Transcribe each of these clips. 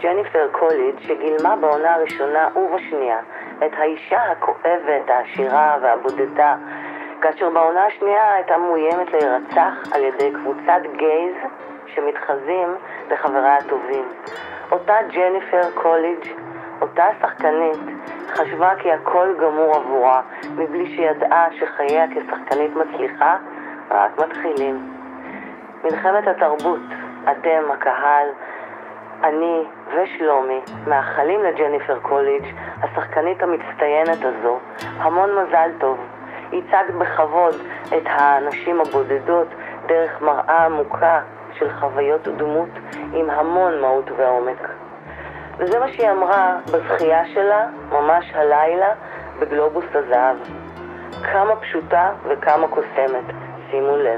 ג'ניפר קוליג' שגילמה בעונה הראשונה ובשנייה את האישה הכואבת, העשירה והבודדה, כאשר בעונה השנייה הייתה מאוימת להירצח על ידי קבוצת גייז שמתחזים לחבריה הטובים. אותה ג'ניפר קוליג', אותה שחקנית, חשבה כי הכל גמור עבורה, מבלי שידעה שחייה כשחקנית מצליחה רק מתחילים. מלחמת התרבות, אתם, הקהל, אני ושלומי, מאחלים לג'ניפר קוליג', השחקנית המצטיינת הזו, המון מזל טוב. ייצגת בכבוד את האנשים הבודדות דרך מראה עמוקה של חוויות דמות עם המון מהות ועומק. וזה מה שהיא אמרה בזכייה שלה, ממש הלילה, בגלובוס הזהב. כמה פשוטה וכמה קוסמת, שימו לב.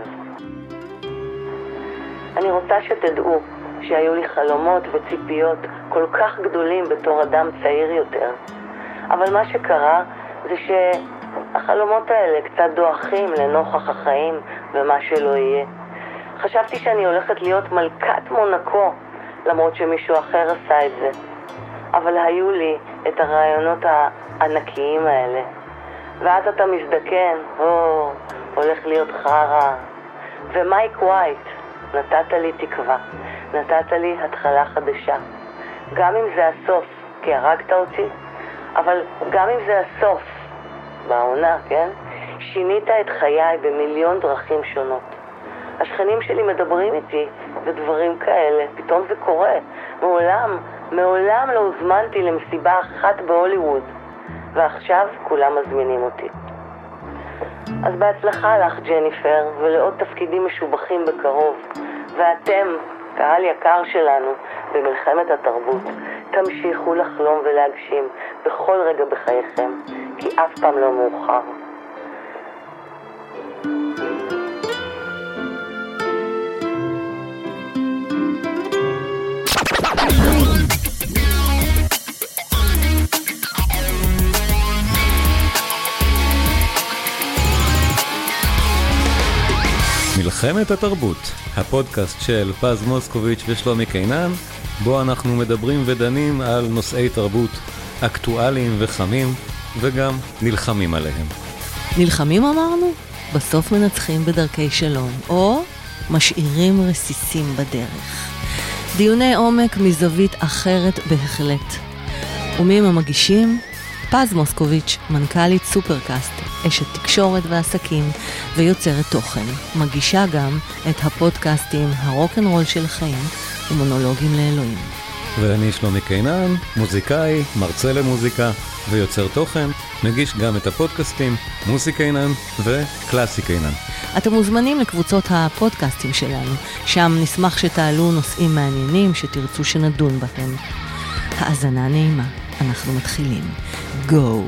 אני רוצה שתדעו שהיו לי חלומות וציפיות כל כך גדולים בתור אדם צעיר יותר. אבל מה שקרה זה שהחלומות האלה קצת דועכים לנוכח החיים ומה שלא יהיה. חשבתי שאני הולכת להיות מלכת מונקו, למרות שמישהו אחר עשה את זה. אבל היו לי את הרעיונות הענקיים האלה. ואז אתה מזדקן, הולך להיות חרה. ומייק ווייט, נתת לי תקווה, נתת לי התחלה חדשה. גם אם זה הסוף, כי הרגת אותי, אבל גם אם זה הסוף, בעונה, כן? שינית את חיי במיליון דרכים שונות. השכנים שלי מדברים איתי ודברים כאלה, פתאום זה קורה. מעולם לא הוזמנתי למסיבה אחת בהוליווד, ועכשיו כולם מזמינים אותי. אז בהצלחה לך ג'ניפר, ולעוד תפקידים משובחים בקרוב. ואתם, קהל יקר שלנו, במלחמת התרבות, תמשיכו לחלום ולהגשים בכל רגע בחייכם, כי אף פעם לא מאוחר. מלחמת התרבות, הפודקאסט של פז מוסקוביץ' ושלומי קינן, בו אנחנו מדברים ודנים על נושאי תרבות אקטואליים וחמים, וגם נלחמים עליהם. נלחמים אמרנו? בסוף מנצחים בדרכי שלום, או משאירים רסיסים בדרך. דיוני עומק מזווית אחרת בהחלט. ומי הם המגישים? פז מוסקוביץ', מנכ"לית סופרקאסט, אשת תקשורת ועסקים ויוצרת תוכן. מגישה גם את הפודקאסטים הרוק'נ'רול של חיים ומונולוגים לאלוהים. ואני שלומי קינן, מוזיקאי, מרצה למוזיקה ויוצר תוכן. מגיש גם את הפודקאסטים מוזיקה קינן וקלאסי קינן. אתם מוזמנים לקבוצות הפודקאסטים שלנו, שם נשמח שתעלו נושאים מעניינים שתרצו שנדון בהם. האזנה נעימה. אנחנו מתחילים. גו.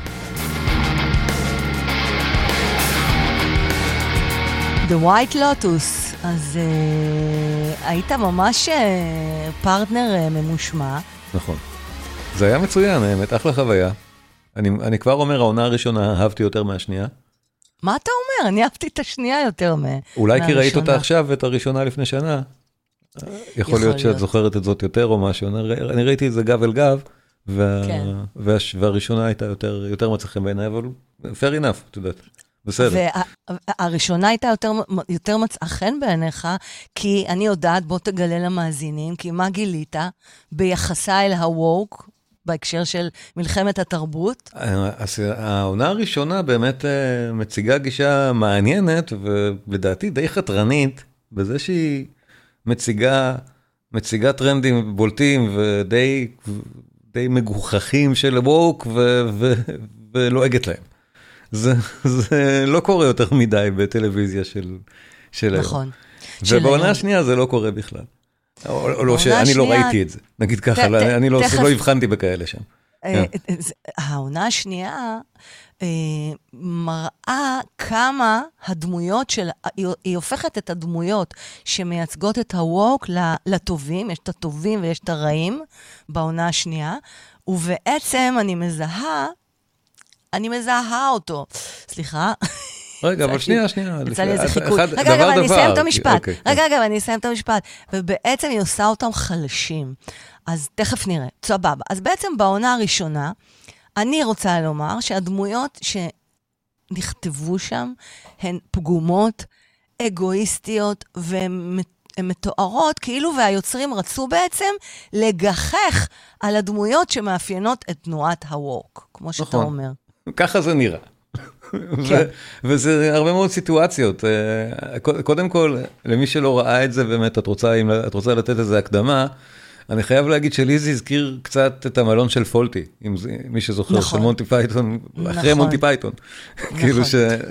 The White Lotus. אז היית ממש פרטנר ממושמע. נכון. זה היה מצוין, האמת, אחלה חוויה. אני כבר אומר, העונה הראשונה אהבתי יותר מהשנייה. מה אתה אומר? אני אהבתי את השנייה יותר אולי כי ראית אותה עכשיו ואת הראשונה לפני שנה. יכול להיות שאת זוכרת את זאת יותר או משהו. אני ראיתי את זה גב אל גב. והראשונה הייתה יותר מצליחים בעיניי, אבל fair enough, אתה יודעת, בסדר. והראשונה הייתה יותר מצחן בעיניך, כי אני יודעת, בוא תגלה למאזינים, כי מה גילית ביחסה אל הווק, בהקשר של מלחמת התרבות? העונה הראשונה באמת מציגה גישה מעניינת, ולדעתי די חתרנית, בזה שהיא מציגה טרנדים בולטים, ודי מגוחכים של ווק ולועגת להם. זה לא קורה יותר מדי בטלוויזיה של נכון. ובעונה השנייה זה לא קורה בכלל. או לא שאני לא ראיתי את זה. נגיד ככה, אני לא הבחנתי בכאלה שם. העונה השנייה מראה כמה הדמויות היא הופכת את הדמויות שמייצגות את הווק לטובים, יש את הטובים ויש את הרעים בעונה השנייה, ובעצם אני מזהה אותו, סליחה, רגע, אבל שנייה. יצא לי איזה חיקוי. רגע, אני אסיים את המשפט. רגע, אני אסיים את המשפט. ובעצם היא עושה אותם חלשים. אז תכף נראה. סבבה. אז בעצם בעונה הראשונה, אני רוצה לומר שהדמויות שנכתבו שם, הן פגומות, אגואיסטיות, והן מתוארות, כאילו והיוצרים רצו בעצם לגחך על הדמויות שמאפיינות את תנועת הוורק, כמו שאתה אומר. ככה זה נראה. וזה הרבה מאוד סיטואציות. קודם כל, למי שלא ראה את זה, באמת, את רוצה לתת איזו הקדמה, אני חייב להגיד שלי זה הזכיר קצת את המלון של פולטי, מי שזוכר, של מונטי פייתון, אחרי מונטי פייתון. כאילו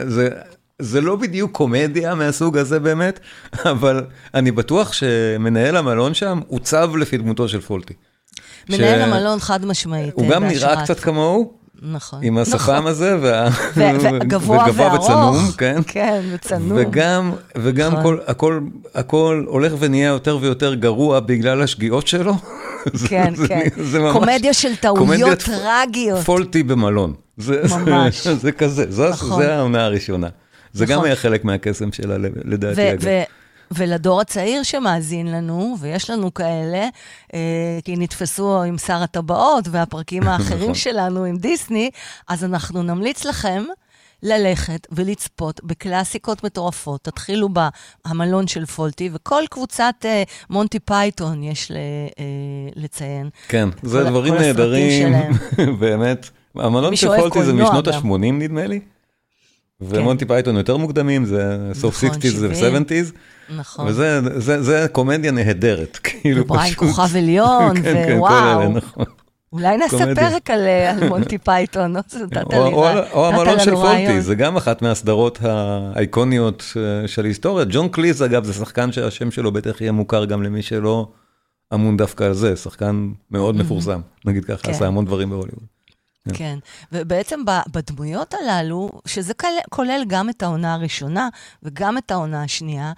זה לא בדיוק קומדיה מהסוג הזה באמת, אבל אני בטוח שמנהל המלון שם עוצב לפי דמותו של פולטי. מנהל המלון חד משמעית. הוא גם נראה קצת כמוהו, נכון. עם השפם הזה, וגבוה וצנום, כן? כן, וצנום. וגם הכל הולך ונהיה יותר ויותר גרוע בגלל השגיאות שלו. כן, כן. קומדיה של טעויות טרגיות. פולטי במלון. ממש. זה כזה, זה העונה הראשונה. זה גם היה חלק מהקסם שלה, לדעתי אגב. ולדור הצעיר שמאזין לנו, ויש לנו כאלה, כי נתפסו עם שר הטבעות והפרקים האחרים שלנו עם דיסני, אז אנחנו נמליץ לכם ללכת ולצפות בקלאסיקות מטורפות. תתחילו בהמלון של פולטי, וכל קבוצת מונטי פייתון יש לציין. כן, זה דברים נהדרים, באמת. המלון של פולטי זה משנות ה-80 נדמה לי. ומונטי פייתון יותר מוקדמים, זה סוף 60s ו-70s. נכון. וזה קומדיה נהדרת. ובריין כוכב עליון, ווואו. אולי נעשה פרק על מונטי פייתון. או המלון של פולטי, זה גם אחת מהסדרות האיקוניות של ההיסטוריה. ג'ון קליז, אגב, זה שחקן שהשם שלו בטח יהיה מוכר גם למי שלא אמון דווקא על זה. שחקן מאוד מפורסם. נגיד ככה, עשה המון דברים בהוליווד. כן, ובעצם בדמויות הללו, שזה כולל גם את העונה הראשונה וגם את העונה השנייה,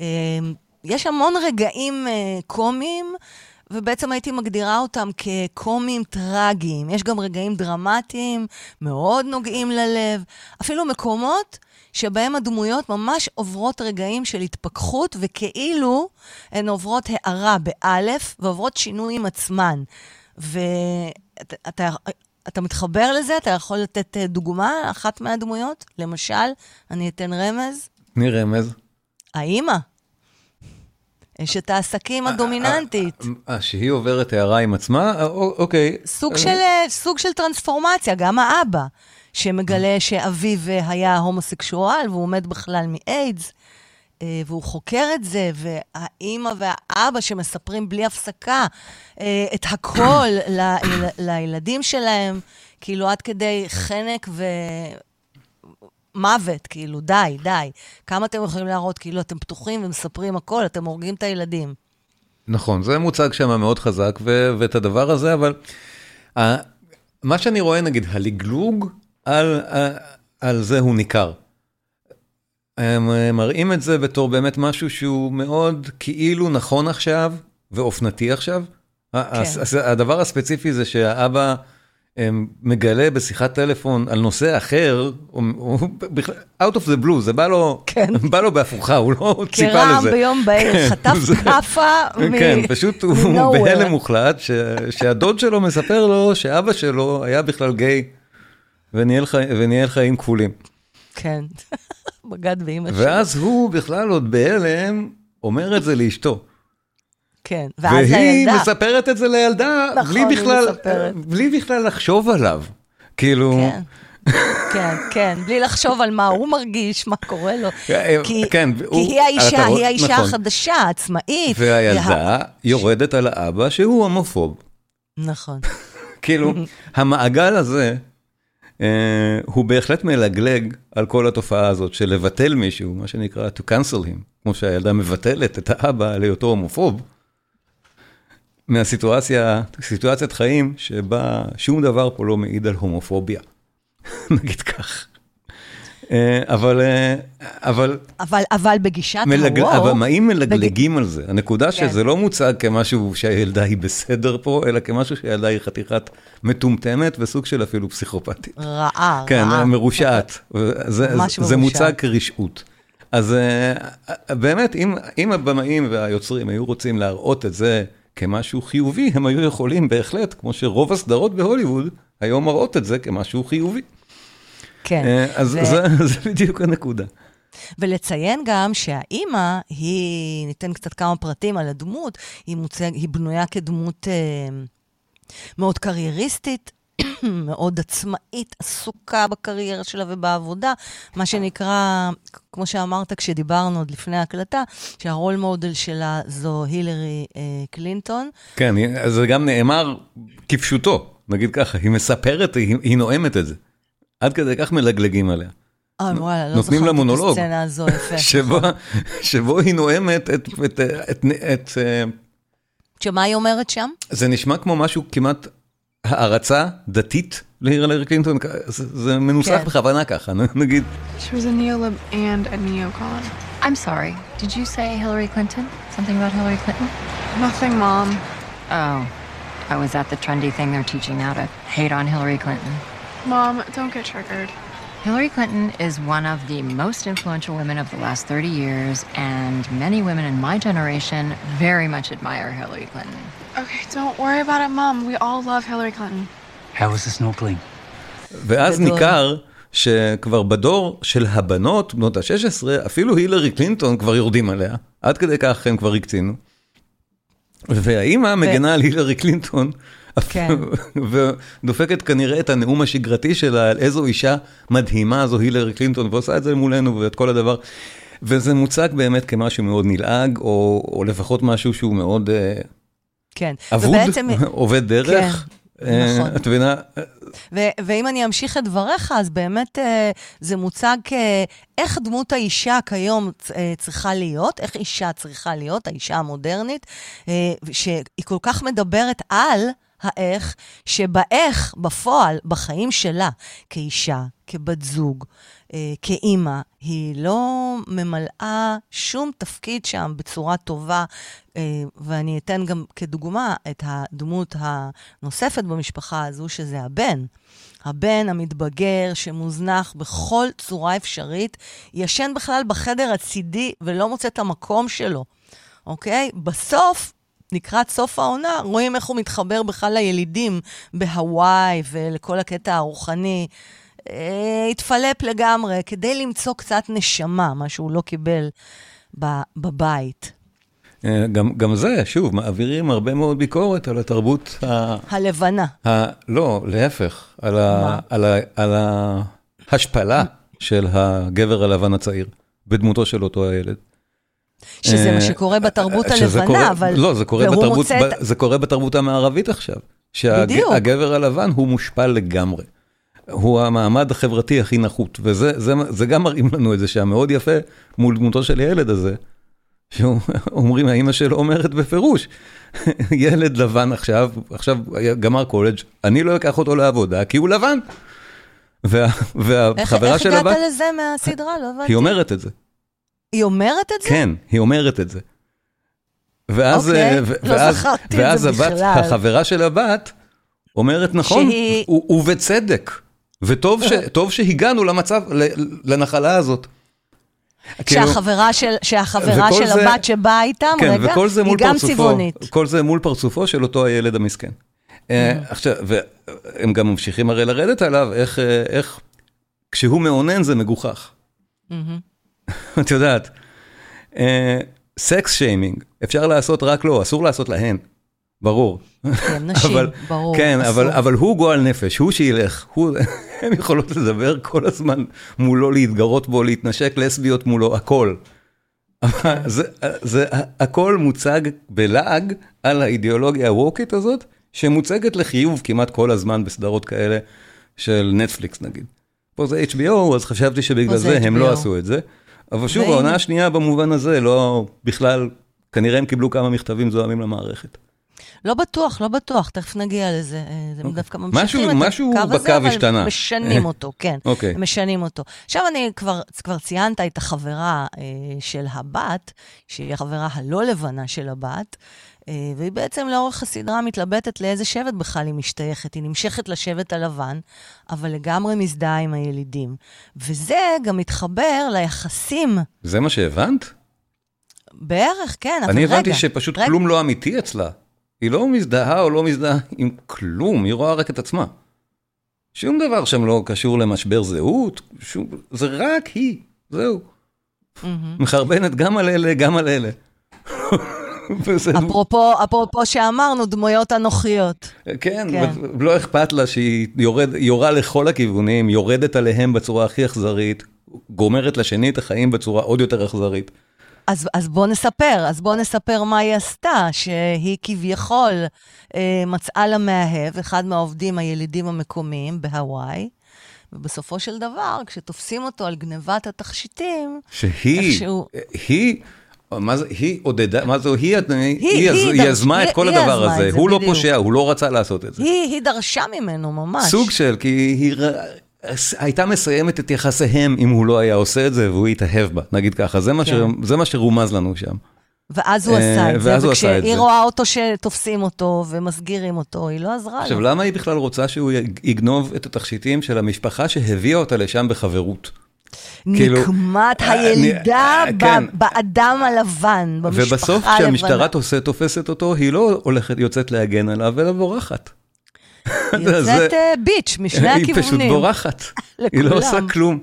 יש המון רגעים קומיים, ובעצם הייתי מגדירה אותם כקומיים טרגיים. יש גם רגעים דרמטיים, מאוד נוגעים ללב, אפילו מקומות שבהם הדמויות ממש עוברות רגעים של התפכחות, וכאילו הן עוברות הערה באלף, ועוברות שינוי עם עצמן. אתה מתחבר לזה? אתה יכול לתת דוגמה, אחת מהדמויות? למשל, אני אתן רמז. תני רמז. האמא. אשת העסקים הדומיננטית. שהיא עוברת הערה עם עצמה? אוקיי. סוג של טרנספורמציה, גם האבא, שמגלה שאביו היה הומוסקשואל, והוא עומד בכלל מאיידס, והוא חוקר את זה, והאימא והאבא שמספרים בלי הפסקה את הכל לילדים שלהם, כאילו עד כדי חנק ומוות, כאילו די. כמה אתם יכולים להראות, כאילו אתם פתוחים ומספרים הכל, אתם הורגים את הילדים. נכון, זה מוצג שם מאוד חזק, ואת הדבר הזה, אבל מה שאני רואה, נגיד, הלגלוג על זה הוא ניכר. הם מראים את זה בתור באמת משהו שהוא מאוד כאילו נכון עכשיו, ואופנתי עכשיו. הדבר הספציפי זה שהאבא מגלה בשיחת טלפון על נושא אחר, out of the blue, זה בא לו בהפוכה, הוא לא ציפה לזה. כרם ביום בהיר, חטף כאפה כן, פשוט הוא בהלם מוחלט, שהדוד שלו מספר לו שאבא שלו היה בכלל גיי, וניהל חיים כפולים. כן, בגד באמא שלו. ואז הוא בכלל עוד בהלם אומר את זה לאשתו. כן, ואז הילדה. והיא מספרת את זה לילדה, בלי בכלל לחשוב עליו. כאילו... כן, בלי לחשוב על מה הוא מרגיש, מה קורה לו. כי היא האישה החדשה, העצמאית. והילדה יורדת על האבא שהוא הומופוב. נכון. כאילו, המעגל הזה... הוא בהחלט מלגלג על כל התופעה הזאת של לבטל מישהו, מה שנקרא to cancel him, כמו שהילדה מבטלת את האבא להיותו הומופוב, סיטואציית חיים שבה שום דבר פה לא מעיד על הומופוביה, נגיד כך. אבל בגישת אבל מה אם מלגלגים על זה? הנקודה שזה לא מוצג כמשהו שהילדה היא בסדר פה, אלא כמשהו שהילדה היא חתיכת מטומטמת וסוג של אפילו פסיכופתית. רעה. כן, מרושעת. זה מוצג כרשעות. אז באמת, אם הבמאים והיוצרים היו רוצים להראות את זה כמשהו חיובי, הם היו יכולים בהחלט, כמו שרוב הסדרות בהוליווד, היום מראות את זה כמשהו חיובי. כן. אז זה בדיוק הנקודה. ולציין גם שהאימא, ניתן קצת כמה פרטים על הדמות, היא בנויה כדמות מאוד קרייריסטית, מאוד עצמאית, עסוקה בקריירה שלה ובעבודה, מה שנקרא, כמו שאמרת כשדיברנו עוד לפני ההקלטה, שהרול מודל שלה זו הילרי קלינטון. כן, אז זה גם נאמר כפשוטו, נגיד ככה, היא מספרת, היא נואמת את זה. עד כדי כך מלגלגים עליה. וואלה, לא נותנים לה מונולוג, הסצנה הזו יפה. שבו היא נואמת את... שמה היא אומרת שם? זה נשמע כמו משהו כמעט הערצה דתית להילרי קלינטון, זה מנוסח בכוונה ככה, נגיד. She was a neolib and a neocon. I'm sorry, did you say Hillary Clinton? Something about Hillary Clinton? Nothing, Mom. Oh, I was at the trendy thing they're teaching now to hate on Hillary Clinton. Mom, don't get triggered. Hillary Clinton is one of the most influential women of the last 30 years, and many women in my generation very much admire Hillary Clinton. Okay, don't worry about it, Mom. We all love Hillary Clinton. How was the snorkeling? ואז ניכר שכבר בדור של הבנות, בנות ה-16, אפילו הילרי קלינטון כבר יורדים עליה. עד כדי כך הם כבר הקצינו. והאימא מגנה על הילרי קלינטון, ודופקת כנראה את הנאום השגרתי שלה, על איזו אישה מדהימה זו הילרי קלינטון, ועושה את זה מולנו ואת כל הדבר. וזה מוצג באמת כמשהו מאוד נלעג, או לפחות משהו שהוא מאוד אבוד, עובד דרך. נכון. את מבינה? ואם אני אמשיך את דבריך, אז באמת זה מוצג איך דמות האישה כיום צריכה להיות, איך אישה צריכה להיות, האישה המודרנית, שהיא כל כך מדברת על האיך, שבאיך, בפועל, בחיים שלה, כאישה, כבת זוג, כאימא, היא לא ממלאה שום תפקיד שם בצורה טובה, ואני אתן גם כדוגמה את הדמות הנוספת במשפחה הזו, שזה הבן. הבן המתבגר שמוזנח בכל צורה אפשרית, ישן בכלל בחדר הצידי ולא מוצא את המקום שלו. אוקיי? בסוף, לקראת סוף העונה, רואים איך הוא מתחבר בכלל לילידים בהוואי ולכל הקטע הרוחני. התפלפ לגמרי כדי למצוא קצת נשמה, מה שהוא לא קיבל בבית. גם זה, שוב, מעבירים הרבה מאוד ביקורת על התרבות הלבנה. לא, להפך, על ההשפלה של הגבר הלבן הצעיר, בדמותו של אותו הילד. שזה מה שקורה בתרבות הלבנה, אבל... לא, זה קורה בתרבות המערבית עכשיו. שהגבר הלבן הוא מושפל לגמרי. הוא המעמד החברתי הכי נחות, וזה גם מראים לנו את זה שהמאוד יפה מול דמותו של הילד הזה, שאומרים, האמא שלו אומרת בפירוש, ילד לבן עכשיו גמר קולג', אני לא אקח אותו לעבודה, כי הוא לבן. והחברה של הבת... איך הגעת לזה מהסדרה? לא הבנתי. היא אומרת את זה. היא אומרת את זה? כן, היא אומרת את זה. ואז החברה של הבת אומרת נכון, ובצדק. וטוב שהגענו למצב, לנחלה הזאת. שהחברה של הבת שבאה איתם, רגע, היא גם צבעונית. כל זה מול פרצופו של אותו הילד המסכן. עכשיו, והם גם ממשיכים הרי לרדת עליו, איך כשהוא מעונן זה מגוחך. את יודעת, סקס שיימינג, אפשר לעשות רק לו, אסור לעשות להן. ברור. כן, נשים, ברור. כן, אבל הוא גועל נפש, הוא שילך, הם יכולות לדבר כל הזמן מולו, להתגרות בו, להתנשק לסביות מולו, הכל. זה הכל מוצג בלעג על האידיאולוגיה הווקית הזאת, שמוצגת לחיוב כמעט כל הזמן בסדרות כאלה של נטפליקס נגיד. פה זה HBO, אז חשבתי שבגלל זה הם לא עשו את זה. אבל שוב, העונה השנייה במובן הזה, לא בכלל, כנראה הם קיבלו כמה מכתבים זוהמים למערכת. לא בטוח, תכף נגיע לזה. זה דווקא ממשיכים את משהו הקו הזה, בקו אבל השתנה. משנים אותו, כן. אוקיי. משנים אותו. עכשיו אני כבר ציינת את החברה של הבת, שהיא החברה הלא לבנה של הבת, והיא בעצם לאורך הסדרה מתלבטת לאיזה שבט בכלל היא משתייכת. היא נמשכת לשבט הלבן, אבל לגמרי מזדהה עם הילידים. וזה גם מתחבר ליחסים. זה מה שהבנת? בערך, כן, אבל רגע. אני הבנתי שפשוט כלום לא אמיתי אצלה. היא לא מזדהה או לא מזדהה עם כלום, היא רואה רק את עצמה. שום דבר שם לא קשור למשבר זהות, זה רק היא, זהו. מחרבנת גם על אלה, גם על אלה. אפרופו שאמרנו, דמויות אנוכיות. כן, לא אכפת לה שהיא יורה לכל הכיוונים, יורדת עליהם בצורה הכי אכזרית, גומרת לשני את החיים בצורה עוד יותר אכזרית. אז בוא נספר מה היא עשתה, שהיא כביכול מצאה למאהב, אחד מהעובדים הילידים המקומיים בהוואי, ובסופו של דבר, כשתופסים אותו על גנבת התכשיטים, היא עודדה, מה זו? היא יזמה את כל הדבר הזה. הוא לא פושע, הוא לא רצה לעשות את זה. היא דרשה ממנו ממש. סוג של, כי היא הייתה מסיימת את יחסיהם אם הוא לא היה עושה את זה, והוא התאהב בה, נגיד ככה. זה מה שרומז לנו שם. ואז הוא עשה את זה, וכשהיא רואה אותו שתופסים אותו ומסגירים אותו, היא לא עזרה לו. עכשיו, למה היא בכלל רוצה שהוא יגנוב את התכשיטים של המשפחה שהביאה אותה לשם בחברות? נקמת הילידה באדם הלבן, במשפחה הלבנה. ובסוף כשהמשטרה תופסת אותו, היא לא יוצאת להגן עליו, אלא בורחת. היא יוצאת ביץ' משני הכיוונים. היא פשוט בורחת. היא לא עושה כלום.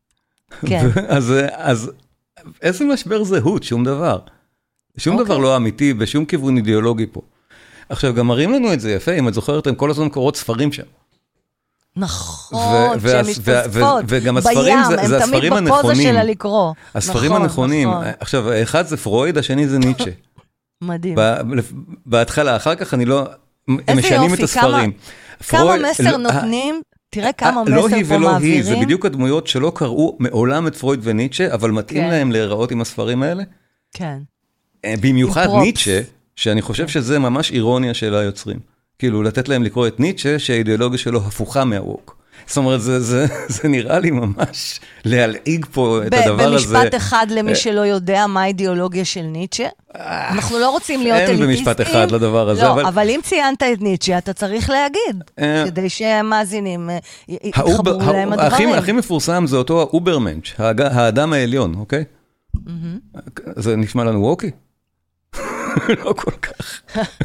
אז איזה משבר זהות? שום דבר. שום דבר לא אמיתי, בשום כיוון אידיאולוגי פה. עכשיו, גם מראים לנו את זה יפה, אם את זוכרת, הם כל הזמן קוראות ספרים שם. נכון, שהן מתפספות בים, הם תמיד בפוזה שלה לקרוא. הספרים הנכונים. עכשיו, אחד זה פרויד, השני זה ניטשה. מדהים. בהתחלה, אחר כך אני לא... הם משנים את הספרים. כמה מסר נותנים, תראה כמה מסר פה מעבירים. לא היא ולא היא, זה בדיוק הדמויות שלא קראו מעולם את פרויד וניטשה, אבל מתאים להם להיראות עם הספרים האלה. כן. במיוחד ניטשה, שאני חושב שזה ממש אירוניה של היוצרים. כאילו, לתת להם לקרוא את ניטשה, שהאידיאולוגיה שלו הפוכה מהווק. זאת אומרת, זה נראה לי ממש להלעיג פה את הדבר הזה. במשפט אחד למי שלא יודע מה האידיאולוגיה של ניטשה, אנחנו לא רוצים להיות אליטיסטים. אין במשפט אחד לדבר הזה. לא, אבל אם ציינת את ניטשה, אתה צריך להגיד, כדי שהמאזינים יתחברו להם הדברים. הכי מפורסם זה אותו האוברמנץ', האדם העליון, אוקיי? זה נשמע לנו ווקי? לא כל כך.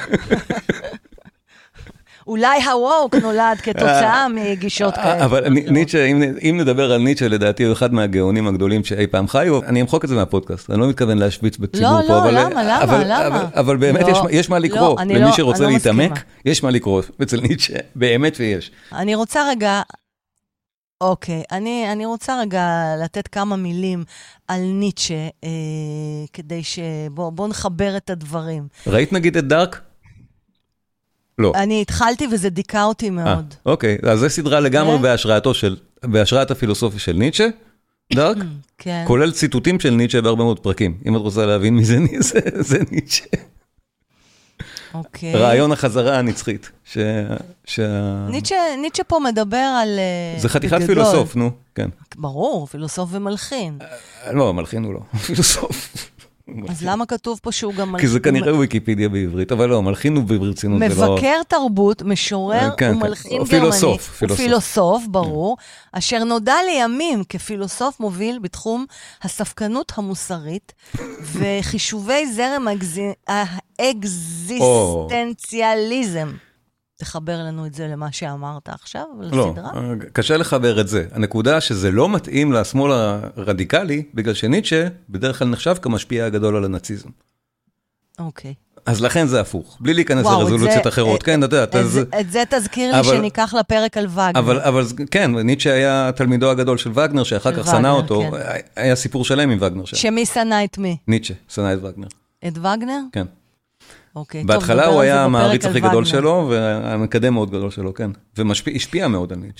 אולי הווק נולד כתוצאה מגישות כאלה. אבל ניטשה, אם נדבר על ניטשה, לדעתי הוא אחד מהגאונים הגדולים שאי פעם חיו, אני אמחוק את זה מהפודקאסט, אני לא מתכוון להשוויץ בציבור פה. לא, למה? אבל באמת יש מה לקרוא, למי שרוצה להתעמק, יש מה לקרוא אצל ניטשה, באמת ויש. אני רוצה רגע, אוקיי, אני רוצה רגע לתת כמה מילים על ניטשה, כדי שבוא נחבר את הדברים. ראית נגיד את דארק? לא. אני התחלתי וזה דיכה אותי מאוד. אוקיי, אז זה סדרה לגמרי בהשראת הפילוסופיה של ניטשה, דארק, כולל ציטוטים של ניטשה בהרבה מאוד פרקים. אם את רוצה להבין מי זה ניטשה. רעיון החזרה הנצחית. ניטשה פה מדבר על... זה חתיכת פילוסוף, נו, כן. ברור, פילוסוף ומלחין. לא, מלחין הוא לא, פילוסוף. אז למה כתוב פה שהוא גם מלחין? כי זה כנראה ויקיפדיה בעברית, אבל לא, מלחין הוא ברצינות. מבקר תרבות, משורר ומלחין גרמני. הוא פילוסוף, ברור, אשר נודע לימים כפילוסוף מוביל בתחום הספקנות המוסרית, וחישובי זרם האקזיסטנציאליזם. תחבר לנו את זה למה שאמרת עכשיו, לסדרה? לא, קשה לחבר את זה. הנקודה שזה לא מתאים לשמאל הרדיקלי, בגלל שניטשה בדרך כלל נחשב כמשפיע הגדול על הנאציזם. אוקיי. אז לכן זה הפוך, בלי להיכנס לרזולוציות אחרות. כן, אתה יודע. את זה תזכיר לי שניקח לפרק על וגנר. אבל כן, ניטשה היה תלמידו הגדול של וגנר, שאחר כך שנא אותו. היה סיפור שלם עם וגנר. שמי שנא את מי? ניטשה, שנא את וגנר. את וגנר? כן. אוקיי, בהתחלה הוא היה המעריץ הכי גדול שלו, והמקדם מאוד גדול שלו, כן. והשפיע מאוד על ניטשה.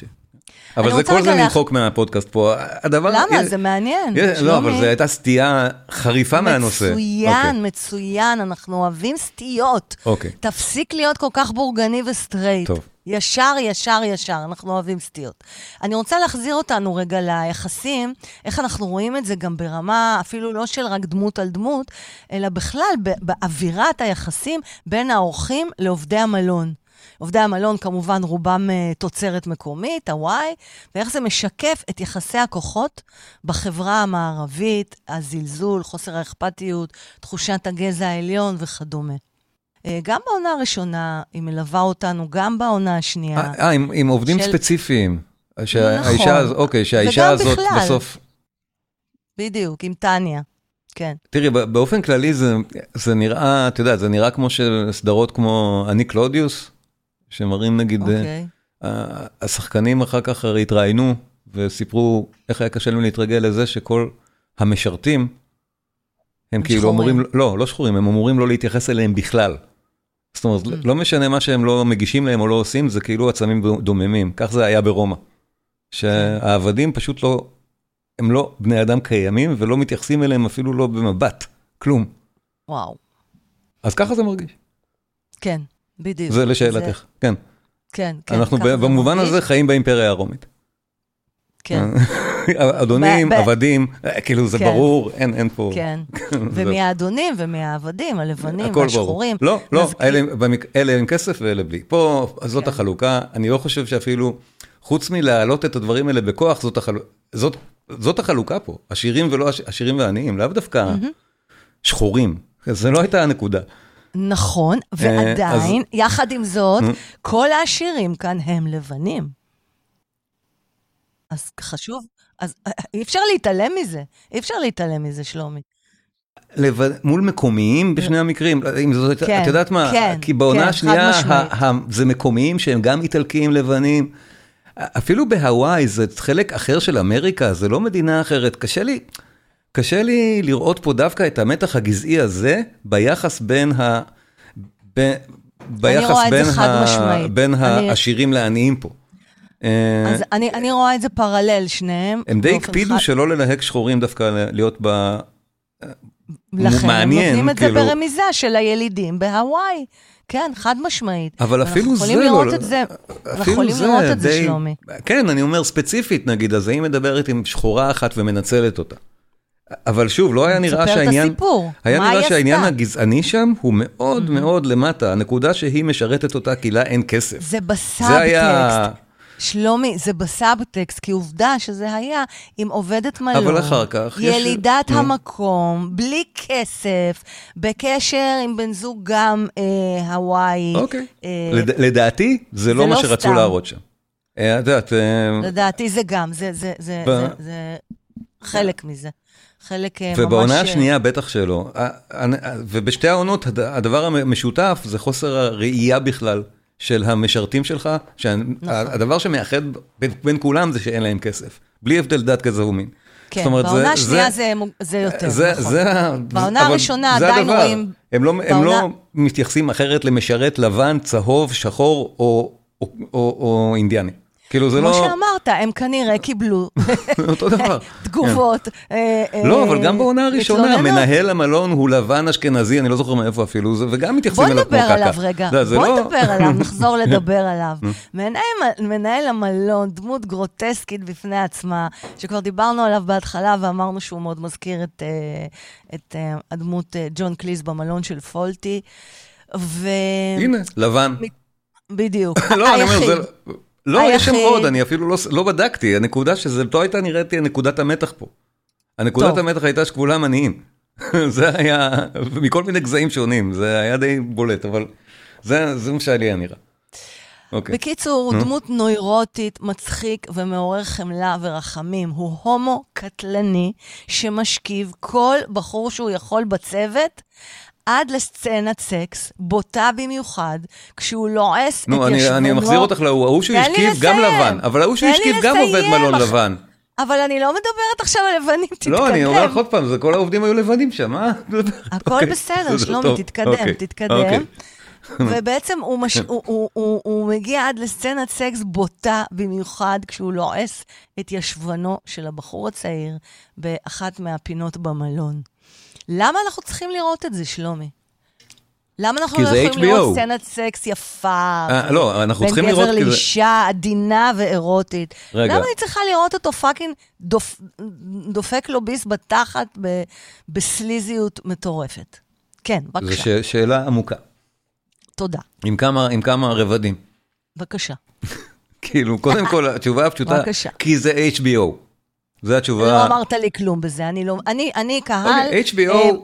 אבל זה כל זה נמחוק מהפודקאסט פה. למה? זה מעניין. לא, אבל זו הייתה סטייה חריפה מהנושא. מצוין, אנחנו אוהבים סטיות. תפסיק להיות כל כך בורגני וסטרייט. ישר, אנחנו אוהבים סטיות. אני רוצה להחזיר אותנו רגע ליחסים, איך אנחנו רואים את זה גם ברמה, אפילו לא של רק דמות על דמות, אלא בכלל באווירת היחסים בין האורחים לעובדי המלון. עובדי המלון כמובן רובם תוצרת מקומית, הוואי, ואיך זה משקף את יחסי הכוחות בחברה המערבית, הזלזול, חוסר האכפתיות, תחושת הגזע העליון וכדומה. גם בעונה הראשונה, היא מלווה אותנו, גם בעונה השנייה. עם עובדים ספציפיים. שהאישה הזאת בסוף... בדיוק, עם טניה. כן. תראי, באופן כללי זה נראה, אתה יודע, זה נראה כמו של סדרות כמו אני קלודיוס, שמראים נגיד, השחקנים אחר כך התראיינו, וסיפרו איך היה קשה להם להתרגל לזה שכל המשרתים, הם כאילו אמורים, לא שחורים, הם אמורים לא להתייחס אליהם בכלל. זאת אומרת, לא משנה מה שהם לא מגישים להם או לא עושים, זה כאילו עצמים דוממים. כך זה היה ברומא. שהעבדים פשוט לא, הם לא בני אדם קיימים, ולא מתייחסים אליהם אפילו לא במבט. כלום. וואו. אז ככה זה מרגיש. כן, בדיוק. זה לשאלתך, כן. כן. אנחנו במובן הזה חיים באימפריה הרומית. כן. אדונים, עבדים, כאילו זה ברור, אין פה... כן, ומהאדונים ומהעבדים, הלבנים והשחורים. לא, אלה עם כסף ואלה בלי. פה, זאת החלוקה, אני לא חושב שאפילו, חוץ מלהעלות את הדברים האלה בכוח, זאת החלוקה פה. עשירים ולא עשירים ועניים, לאו דווקא שחורים. זה לא הייתה הנקודה. נכון, ועדיין, יחד עם זאת, כל העשירים כאן הם לבנים. אז חשוב, אז אי אפשר להתעלם מזה, שלומי. מול מקומיים בשני המקרים, את יודעת מה, כי בעונה השנייה, זה מקומיים שהם גם איטלקיים לבנים, אפילו בהוואי, זה חלק אחר של אמריקה, זה לא מדינה אחרת, קשה לי לראות פה דווקא את המתח הגזעי הזה, ביחס בין העשירים לעניים פה. אז אני רואה את זה פרלל שניהם. הם די הקפידו שלא ללהק שחורים דווקא להיות לכן הם נותנים את זה ברמיזה של הילידים בהוואי. כן, חד משמעית. אבל אפילו זה לא... אנחנו יכולים לראות את זה, שלומי. כן, אני אומר ספציפית, נגיד, אז היא מדברת עם שחורה אחת ומנצלת אותה. אבל שוב, לא היה נראה שהעניין... היה נראה שהעניין הגזעני שם הוא מאוד מאוד למטה. הנקודה שהיא משרתת אותה, כי לה אין כסף. זה בסאבטקסט. שלומי, זה בסאבטקסט, כי עובדה שזה היה עם עובדת מלון. אבל אחר כך... ילידת המקום, בלי כסף, בקשר עם בן זוג גם הוואי. אוקיי. לדעתי, זה לא מה שרצו להראות שם. לדעתי זה גם, זה חלק מזה. חלק ממש... ובעונה השנייה בטח שלא. ובשתי העונות, הדבר המשותף זה חוסר הראייה בכלל של המשרתים שלך, שהדבר שמאחד בין כולם זה שאין להם כסף. בלי הבדל דת גזע ומין. כן, בעונה השנייה זה יותר, נכון. בעונה הראשונה עדיין רואים... הם לא מתייחסים אחרת למשרת לבן, צהוב, שחור או אינדיאני. כאילו זה לא... כמו שאמרת, הם כנראה קיבלו אותו דבר. תגובות. לא, אבל גם בעונה הראשונה, מנהל המלון הוא לבן אשכנזי, אני לא זוכר מאיפה אפילו, וגם מתייחסים אליו כמו קקה. בוא נדבר עליו רגע, בוא נדבר עליו, נחזור לדבר עליו. מנהל המלון, דמות גרוטסקית בפני עצמה, שכבר דיברנו עליו בהתחלה, ואמרנו שהוא מאוד מזכיר את הדמות ג'ון קליז במלון של פולטי. הנה, לבן. בדיוק, היחיד. לא, יש שם עוד, אני אפילו לא בדקתי, הנקודה שזה לא הייתה נראיתי נקודת המתח פה. הנקודת המתח הייתה שכולם עניים. זה היה, מכל מיני גזעים שונים, זה היה די בולט, אבל זה מה שהיה לי נראה. בקיצור, הוא דמות נוירוטית, מצחיק ומעורר חמלה ורחמים. הוא הומו קטלני שמשכיב כל בחור שהוא יכול בצוות, עד לסצנת סקס, בוטה במיוחד, כשהוא לועס את ישבונו. אני מחזיר אותך להוא שהוא השכיב גם לבן, אבל ההוא שהוא השכיב גם עובד מלון לבן. אבל אני לא מדברת עכשיו על לבנים, תתקדם. לא, אני אומר לך עוד פעם, כל העובדים היו לבנים שם, מה? הכל בסדר, שלומי, תתקדם. ובעצם הוא מגיע עד לסצנת סקס בוטה במיוחד, כשהוא לועס את ישבנו של הבחור הצעיר באחת מהפינות במלון. למה אנחנו צריכים לראות את זה, שלומי? למה אנחנו לא יכולים לראות סצנת סקס יפה? לא, אנחנו צריכים לראות... בין גבר לאישה עדינה ואירוטית. למה אני צריכה לראות אותו פאקינג דופק לו ביס בתחת בסליזיות מטורפת? כן, בבקשה. זו שאלה עמוקה. תודה. עם כמה רבדים. בבקשה. כאילו, קודם כל, התשובה הפשוטה, כי זה HBO. זו התשובה. לא אמרת לי כלום בזה, אני קהל... HBO,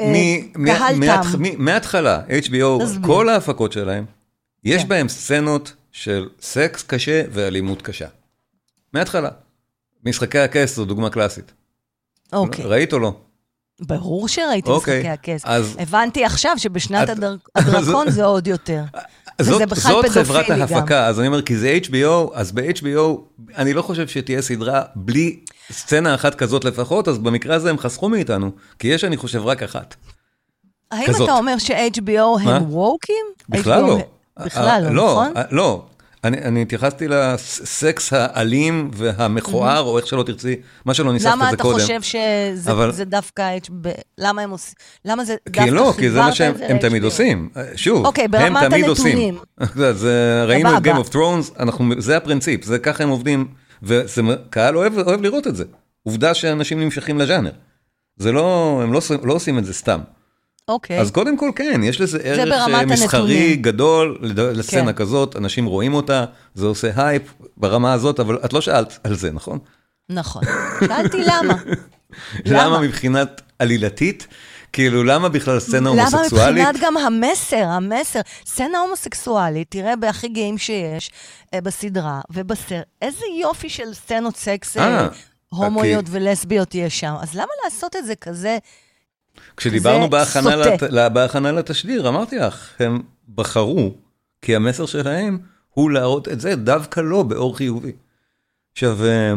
מההתחלה, HBO, כל ההפקות שלהם, יש בהם סצנות של סקס קשה ואלימות קשה. מההתחלה. משחקי הכס זו דוגמה קלאסית. אוקיי. ראית או לא? ברור שראיתי משחקי הכס. הבנתי עכשיו שבשנת הדרקון זה עוד יותר. זאת חברת ההפקה, אז אני אומר, כי זה HBO, אז ב-HBO, אני לא חושב שתהיה סדרה בלי סצנה אחת כזאת לפחות, אז במקרה הזה הם חסכו מאיתנו, כי יש, אני חושב, רק אחת. האם אתה אומר ש-HBO הם ווקים? בכלל לא. בכלל לא, נכון? לא. אני התייחסתי לסקס האלים והמכוער, או איך שלא תרצי, מה שלא ניסחת את זה קודם. למה אתה חושב שזה דווקא, למה הם עושים, למה זה דווקא חיברת? כי לא, כי זה מה שהם תמיד עושים. שוב, הם תמיד עושים. ראינו את Game of Thrones, זה הפרינציפ, זה ככה הם עובדים, וקהל אוהב לראות את זה. עובדה שאנשים נמשכים לג'אנר. הם לא עושים את זה סתם. אז קודם כל כן, יש לזה ערך מסחרי גדול לסצנה כזאת, אנשים רואים אותה, זה עושה הייפ ברמה הזאת, אבל את לא שאלת על זה, נכון? נכון. שאלתי למה. למה מבחינת עלילתית? כאילו, למה בכלל סצנה הומוסקסואלית? למה מבחינת גם המסר, סצנה הומוסקסואלית, תראה בהכי גאים שיש בסדרה ובסרט, איזה יופי של סצנות סקס הומואיות ולסביות יש שם, אז למה לעשות את זה כזה? כשדיברנו בהכנה לתשדיר, אמרתי לך, הם בחרו, כי המסר שלהם הוא להראות את זה דווקא לא באור חיובי. עכשיו,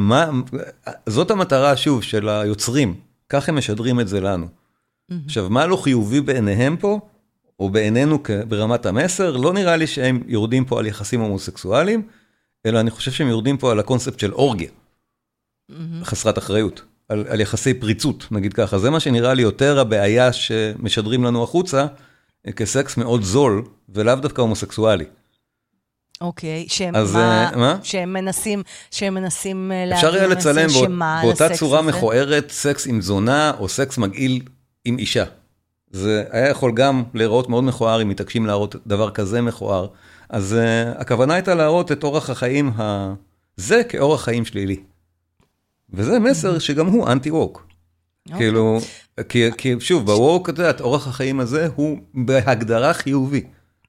זאת המטרה, שוב, של היוצרים, כך הם משדרים את זה לנו. עכשיו, מה לא חיובי בעיניהם פה, או בעינינו ברמת המסר, לא נראה לי שהם יורדים פה על יחסים הומוסקסואליים, אלא אני חושב שהם יורדים פה על הקונספט של אורגיה, חסרת אחריות. על יחסי פריצות, נגיד ככה. זה מה שנראה לי יותר הבעיה שמשדרים לנו החוצה, כסקס מאוד זול, ולאו דווקא הומוסקסואלי. אוקיי, שהם מנסים אפשר היה לצלם באותה צורה מכוערת, סקס עם זונה, או סקס מגעיל עם אישה. זה היה יכול גם להראות מאוד מכוער, אם מתעקשים להראות דבר כזה מכוער. אז הכוונה הייתה להראות את אורח החיים הזה כאורח חיים שלילי. וזה מסר שגם הוא אנטי-ווק. כאילו, כי שוב, בווק, אתה יודעת, אורח החיים הזה הוא בהגדרה חיובי.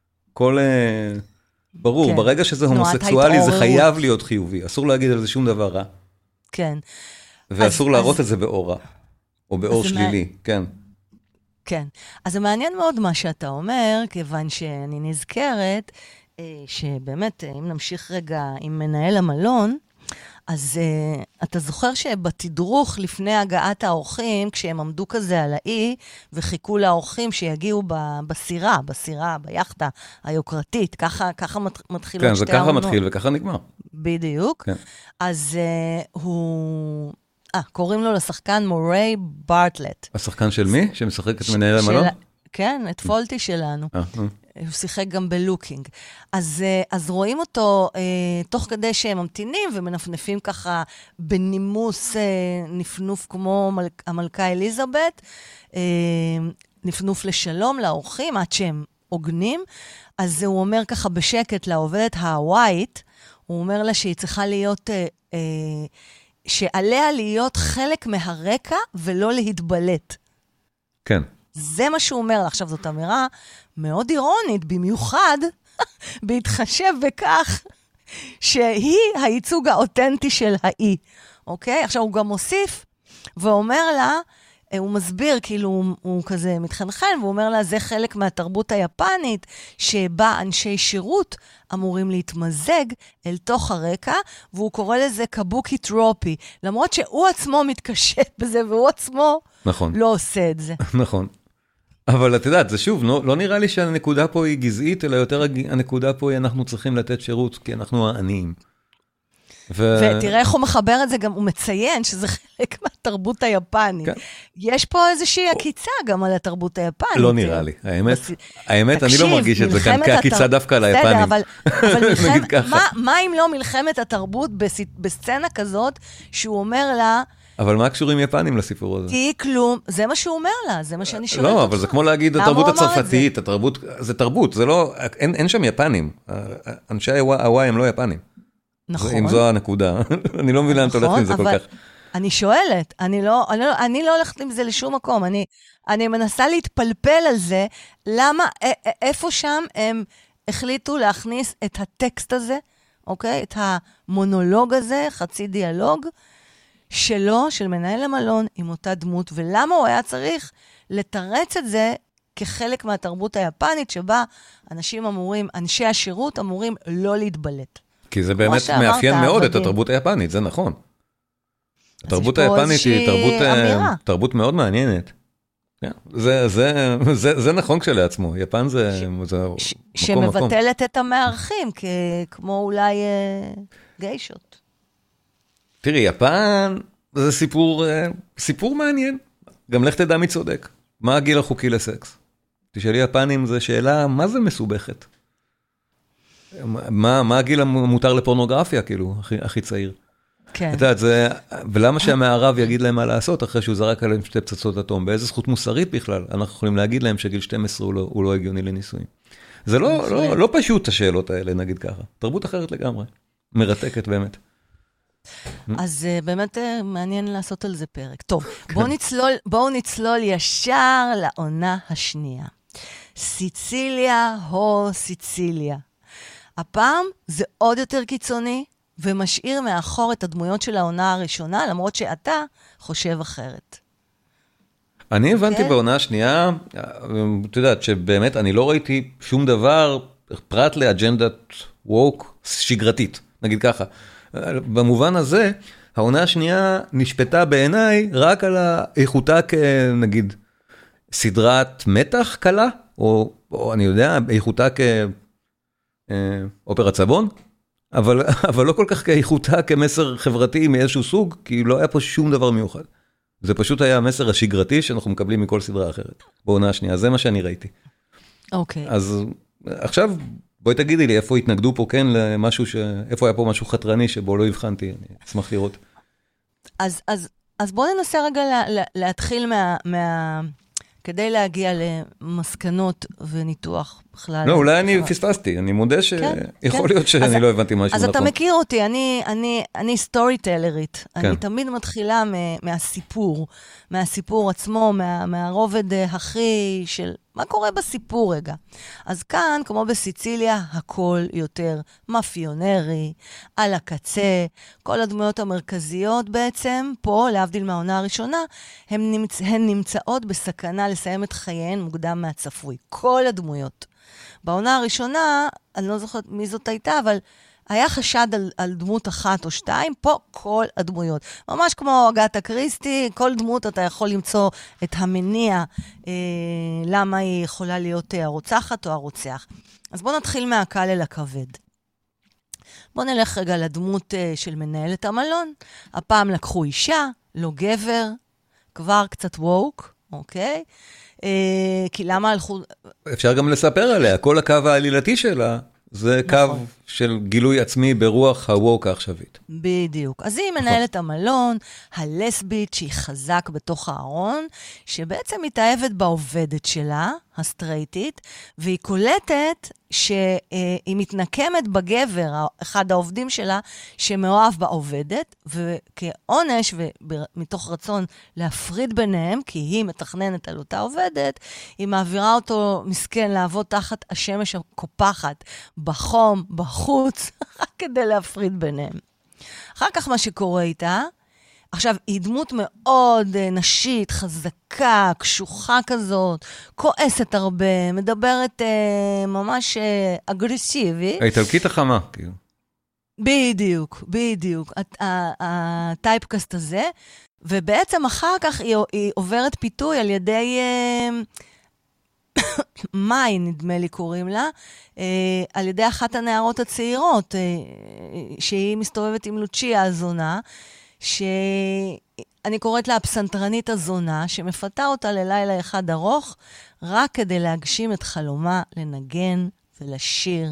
ברור, ברגע שזה הומוסקסואלי, זה חייב להיות חיובי. אסור להגיד על זה שום דבר רע. כן. ואסור להראות את זה באור רע. או באור שלילי, כן. כן. אז זה מעניין מאוד מה שאתה אומר, כיוון שאני נזכרת, שבאמת, אם נמשיך רגע עם מנהל המלון, אז אתה זוכר שבתדרוך לפני הגעת האורחים, כשהם עמדו כזה על האי, וחיכו לאורחים שיגיעו בסירה, ביחדה היוקרתית, ככה מתחילות שתי העונות. כן, זה ככה מתחיל וככה נגמר. בדיוק. כן. אז קוראים לו לשחקן מוריי ברטלט. השחקן של מי? שמשחק את מנהל המלון? כן, את פולטי שלנו. הוא שיחק גם בלוקינג. אז רואים אותו תוך כדי שהם ממתינים ומנפנפים ככה בנימוס נפנוף כמו המלכה אליזבת, נפנוף לשלום לאורחים עד שהם עוגנים. אז הוא אומר ככה בשקט לעובדת הווייט, הוא אומר לה שהיא צריכה להיות, שעליה להיות חלק מהרקע ולא להתבלט. כן. זה מה שהוא אומר לה. עכשיו זאת אמירה מאוד אירונית, במיוחד בהתחשב בכך שהיא הייצוג האותנטי של האי. אוקיי? עכשיו הוא גם מוסיף ואומר לה, הוא מסביר, כאילו הוא כזה מתחנחן, והוא אומר לה, זה חלק מהתרבות היפנית, שבה אנשי שירות אמורים להתמזג אל תוך הרקע, והוא קורא לזה קבוקי טרופי, למרות שהוא עצמו מתקשט בזה, והוא עצמו לא עושה את זה. נכון. אבל את יודעת, זה שוב, לא נראה לי שהנקודה פה היא גזעית, אלא יותר הנקודה פה היא אנחנו צריכים לתת שירות, כי אנחנו העניים. ותראה איך הוא מחבר את זה, גם הוא מציין שזה חלק מהתרבות היפנית. כן. יש פה איזושהי עקיצה גם על התרבות היפנית. לא נראה לי, האמת, אני לא מרגיש את זה כאן כעקיצה דווקא על היפנים. אבל מה אם לא מלחמת התרבות בסצנה כזאת, שהוא אומר לה, אבל מה קשורים יפנים לסיפור הזה? כי כלום, זה מה שהוא אומר לה, זה מה שאני שואלת אותך. לא, אבל זה כמו להגיד, התרבות הצרפתית, זה תרבות, זה לא, אין שם יפנים. אנשי הוואי הם לא יפנים. נכון. אם זו הנקודה. אני לא מבין לאן אתה הולכת עם זה כל כך. אני שואלת, אני לא הולכת עם זה לשום מקום, אני מנסה להתפלפל על זה, למה, איפה שם הם החליטו להכניס את הטקסט הזה, אוקיי? את המונולוג הזה, חצי דיאלוג, שלו, של מנהל המלון, עם אותה דמות, ולמה הוא היה צריך לתרץ את זה כחלק מהתרבות היפנית, שבה אנשי השירות אמורים לא להתבלט. כי זה באמת מאפיין מאוד את התרבות היפנית, זה נכון. התרבות היפנית היא תרבות מאוד מעניינת. זה נכון כשלעצמו, יפן זה מקום. שמבטלת את המארחים, כמו אולי גיישות. תראי, יפן זה סיפור מעניין. גם לך תדע מי צודק. מה הגיל החוקי לסקס? תשאלי יפנים, זו שאלה, מה זה מסובכת? מה הגיל המותר לפורנוגרפיה, כאילו, הכי צעיר? כן. אתה יודעת, ולמה שהמערב יגיד להם מה לעשות, אחרי שהוא זרק עליהם 2 פצצות אטום? באיזה זכות מוסרית בכלל? אנחנו יכולים להגיד להם שגיל 12 הוא לא הגיוני לניסויים. זה לא פשוט השאלות האלה, נגיד ככה. תרבות אחרת לגמרי. מרתקת באמת. אז באמת מעניין לעשות על זה פרק. טוב, בואו נצלול ישר לעונה השנייה. סיציליה הו סיציליה. הפעם זה עוד יותר קיצוני, ומשאיר מאחור את הדמויות של העונה הראשונה, למרות שאתה חושב אחרת. אני הבנתי בעונה השנייה, את יודעת שבאמת אני לא ראיתי שום דבר פרט לאג'נדת ווק שגרתית, נגיד ככה. במובן הזה, העונה השנייה נשפטה בעיניי רק על איכותה כנגיד סדרת מתח קלה, או אני יודע, איכותה כאופרת סבון, אבל לא כל כך כאיכותה כמסר חברתי מאיזשהו סוג, כי לא היה פה שום דבר מיוחד. זה פשוט היה המסר השגרתי שאנחנו מקבלים מכל סדרה אחרת. בעונה השנייה, זה מה שאני ראיתי. אוקיי. אז עכשיו, בואי תגידי לי, איפה התנגדו פה כן למשהו איפה היה פה משהו חתרני שבו לא הבחנתי, אני אשמח לראות. אז בואו ננסה רגע להתחיל כדי להגיע למסקנות וניתוח בכלל. לא, אולי אני פספסתי, אני מודה שיכול להיות שאני לא הבנתי משהו נכון. אז אתה מכיר אותי, אני סטורי טלרית, אני תמיד מתחילה מהסיפור עצמו, מהרובד הכי של מה קורה בסיפור רגע. אז כאן, כמו בסיציליה, הכל יותר מאפיונרי, על הקצה, כל הדמויות המרכזיות בעצם, פה, להבדיל מהעונה הראשונה, הן נמצאות בסכנה לסיים את חייהן מוקדם מהצפוי. כל הדמויות. בעונה הראשונה, אני לא זוכרת מי זאת הייתה, אבל היה חשד על דמות 1 או 2, פה כל הדמויות. ממש כמו אגתה קריסטי, כל דמות אתה יכול למצוא את המניע, למה היא יכולה להיות הרוצחת או הרוצח. אז בואו נתחיל מהקל אל הכבד. בואו נלך רגע לדמות של מנהלת המלון. הפעם לקחו אישה, לא גבר, כבר קצת ווק, אוקיי? כי למה הלכו... אפשר גם לספר עליה, כל הקו העלילתי שלה, זה קו של גילוי עצמי ברוח הווק העכשווית. בדיוק. אז היא מנהלת המלון, הלסבית, שהיא חזק בתוך הארון, שבעצם מתאהבת בעובדת שלה, הסטרייטית, והיא קולטת שהיא מתנקמת בגבר, אחד העובדים שלה, שמאוהב בעובדת, וכעונש, ומתוך רצון להפריד ביניהם, כי היא מתכננת על אותה עובדת, היא מעבירה אותו מסכן לעבוד תחת השמש הקופחת, בחום, בחוץ, רק כדי להפריד ביניהם. אחר כך מה שקורה איתה, עכשיו, היא דמות מאוד נשית, חזקה, קשוחה כזאת, כועסת הרבה, מדברת ממש אגרסיבית. האיטלקית החמה, כאילו. בדיוק, בדיוק. הטייפקאסט הזה, ובעצם אחר כך היא עוברת פיתוי על ידי מאי, נדמה לי קוראים לה, על ידי אחת הנערות הצעירות, שהיא מסתובבת עם לוצ'יה הזונה, שאני קוראת לה הפסנתרנית הזונה, שמפתה אותה ללילה אחד ארוך, רק כדי להגשים את חלומה לנגן ולשיר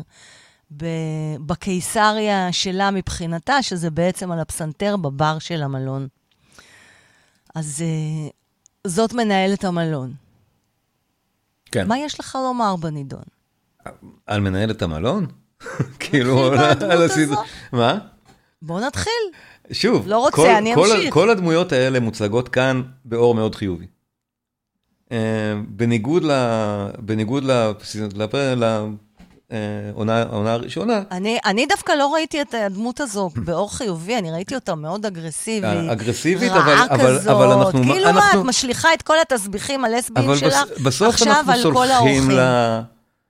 בקיסריה שלה מבחינתה, שזה בעצם על הפסנתר בבר של המלון. אז זאת מנהלת המלון. כן. מה יש לך לומר בנידון? על מנהלת המלון? כאילו, על הסדרה. מה? בוא נתחיל. שוב, לא רוצה, אני אמשיך. כל הדמויות האלה מוצגות כאן באור מאוד חיובי. בניגוד לעונה הראשונה. אני דווקא לא ראיתי את הדמות הזו באור חיובי, אני ראיתי אותה מאוד אגרסיבית. אגרסיבית, רעה כזאת. כאילו מה, את אנחנו משליחה את כל התסביכים הלסביים שלך, בסוף אנחנו סולחים לה,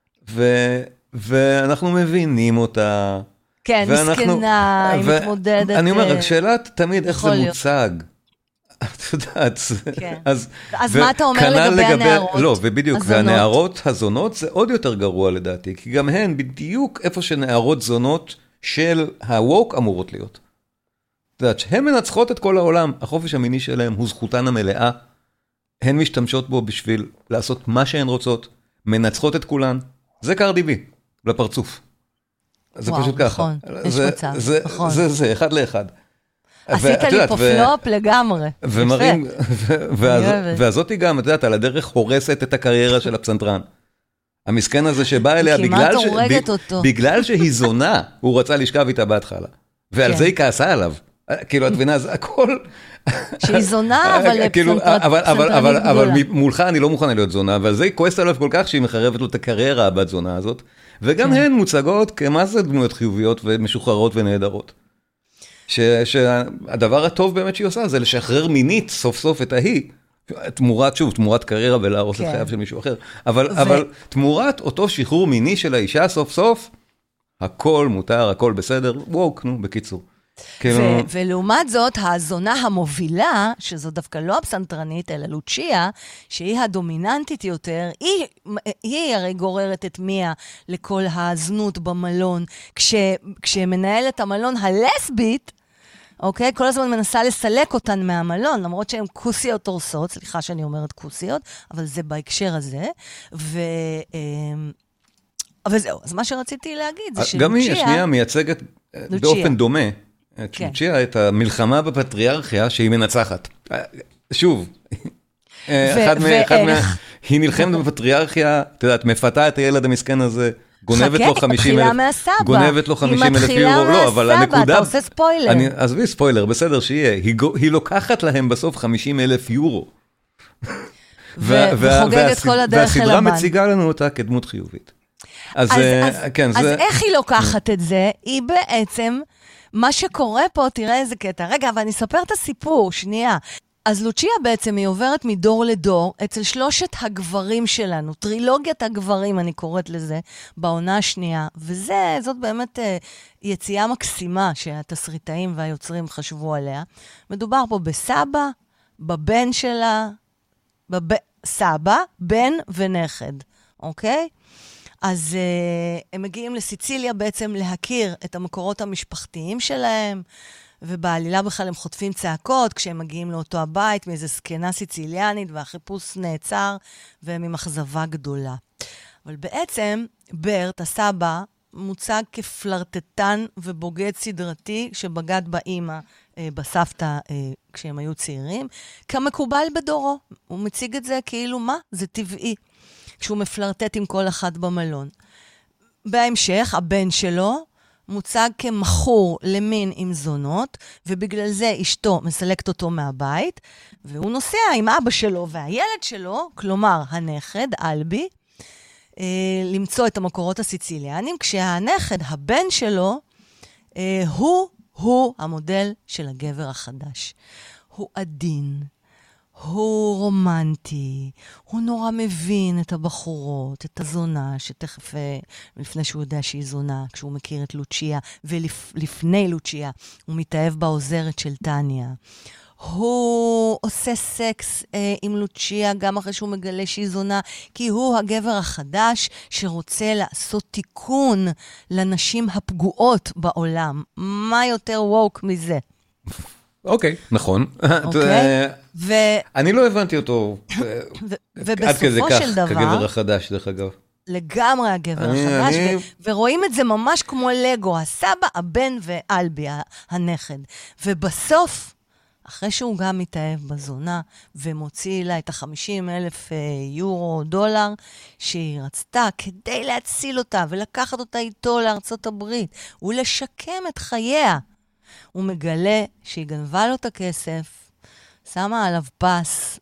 ואנחנו מבינים אותה. כן, מסכנה, היא מתמודדת. אני אומר, השאלה תמיד איך זה מוצג. את יודעת. אז מה אתה אומר לגבי הנערות? לא, ובדיוק, והנערות הזונות זה עוד יותר גרוע לדעתי, כי גם הן בדיוק איפה שנערות זונות של הווק אמורות להיות. את יודעת, שהן מנצחות את כל העולם, החופש המיני שלהם הוא זכותן המלאה, הן משתמשות בו בשביל לעשות מה שהן רוצות, מנצחות את כולן, זה קרדי בי, לפרצוף. זה פשוט ככה. נכון, יש מצב, נכון. זה אחד לאחד. עשית לי פה פלופ לגמרי. ומראים, והזאתי גם, את יודעת, על הדרך הורסת את הקריירה של הפסנתרן. המסכן הזה שבא אליה, בגלל שהיא זונה, הוא רצה לשכב איתה בהתחלה. ועל זה היא כעסה עליו. כאילו, את מבינה, זה הכל... שהיא זונה, אבל פסנתרנית אבל מולך אני לא מוכנה להיות זונה, ועל זה היא כועסת עליו כל כך שהיא מחרבת לו את הקריירה הבת זונה הזאת. וגם הן מוצגות כמה זה דמויות חיוביות ומשוחררות ונהדרות. שהדבר הטוב באמת שהיא עושה זה לשחרר מינית סוף סוף את ההיא, תמורת קריירה ולהרוס את חייו של מישהו אחר, אבל תמורת אותו שחרור מיני של האישה סוף סוף, הכל מותר, הכל בסדר, ווק, נו, בקיצור. ולעומת זאת, הזונה המובילה, שזו דווקא לא הפסנתרנית, אלא לוצ'יה, שהיא הדומיננטית יותר, היא הרי גוררת את מיה לכל הזנות במלון, כשמנהלת המלון הלסבית, אוקיי? כל הזמן מנסה לסלק אותן מהמלון, למרות שהן כוסיות הורסות, סליחה שאני אומרת כוסיות, אבל זה בהקשר הזה, אבל זהו, אז מה שרציתי להגיד זה שלוצ'יה... גם היא, השנייה, מייצגת באופן דומה, את לוצ'יה, את המלחמה בפטריארכיה שהיא מנצחת. שוב, היא נלחמת בפטריארכיה, אתה יודעת, מפתה את הילד המסכן הזה, גונבת לו 50,000 יורו, לא, אבל הנקודה... אתה עושה ספוילר. עזבי ספוילר, בסדר שיהיה, היא לוקחת להם בסוף 50,000 יורו. וחוגגת כל הדרך אל והסדרה הבן. מציגה לנו אותה כדמות חיובית. אז איך היא לוקחת את זה? היא בעצם, מה שקורה פה, תראה איזה קטע. רגע, אבל אני אספר את הסיפור, שנייה. אז לוצ'יה בעצם היא עוברת מדור לדור אצל שלושת הגברים שלנו, טרילוגיית הגברים אני קוראת לזה, בעונה השנייה, וזאת באמת יציאה מקסימה שהתסריטאים והיוצרים חשבו עליה. מדובר פה בסבא, בבן שלה, סבא, בן ונכד, אוקיי? אז הם מגיעים לסיציליה בעצם להכיר את המקורות המשפחתיים שלהם, ובעלילה בכלל הם חוטפים צעקות כשהם מגיעים לאותו הבית מאיזו סקנה סיציליאנית, והחיפוש נעצר, והם עם אכזבה גדולה. אבל בעצם ברט, הסבא, מוצג כפלרטטן ובוגד סדרתי שבגד באמא, בסבתא כשהם היו צעירים, כמקובל בדורו. הוא מציג את זה כאילו מה? זה טבעי. כשהוא מפלרטט עם כל אחד במלון. בהמשך, הבן שלו מוצג כמחור למין עם זונות, ובגלל זה אשתו מסלקת אותו מהבית, והוא נוסע עם אבא שלו והילד שלו, כלומר הנכד, אלבי, למצוא את המקורות הסיציליאנים, כשהנכד, הבן שלו, הוא המודל של הגבר החדש. הוא עדין. הוא רומנטי, הוא נורא מבין את הבחורות, את הזונה, שתכף, לפני שהוא יודע שהיא זונה, כשהוא מכיר את לוצ'יה, ולפני לוצ'יה, הוא מתאהב בעוזרת של טניה. הוא עושה סקס עם לוצ'יה גם אחרי שהוא מגלה שהיא זונה, כי הוא הגבר החדש שרוצה לעשות תיקון לנשים הפגועות בעולם. מה יותר ווק מזה? אוקיי, נכון. אני לא הבנתי אותו עד כדי כך, כגבר החדש, דרך אגב. לגמרי הגבר החדש, ורואים את זה ממש כמו לגו, הסבא, הבן ואלבי, הנכד. ובסוף, אחרי שהוא גם מתאהב בזונה, ומוציא לה את ה50,000 יורו, דולר, שהיא רצתה כדי להציל אותה, ולקחת אותה איתו לארצות הברית, ולשקם את חייה, הוא מגלה שהיא גנבה לו את הכסף, שמה עליו פס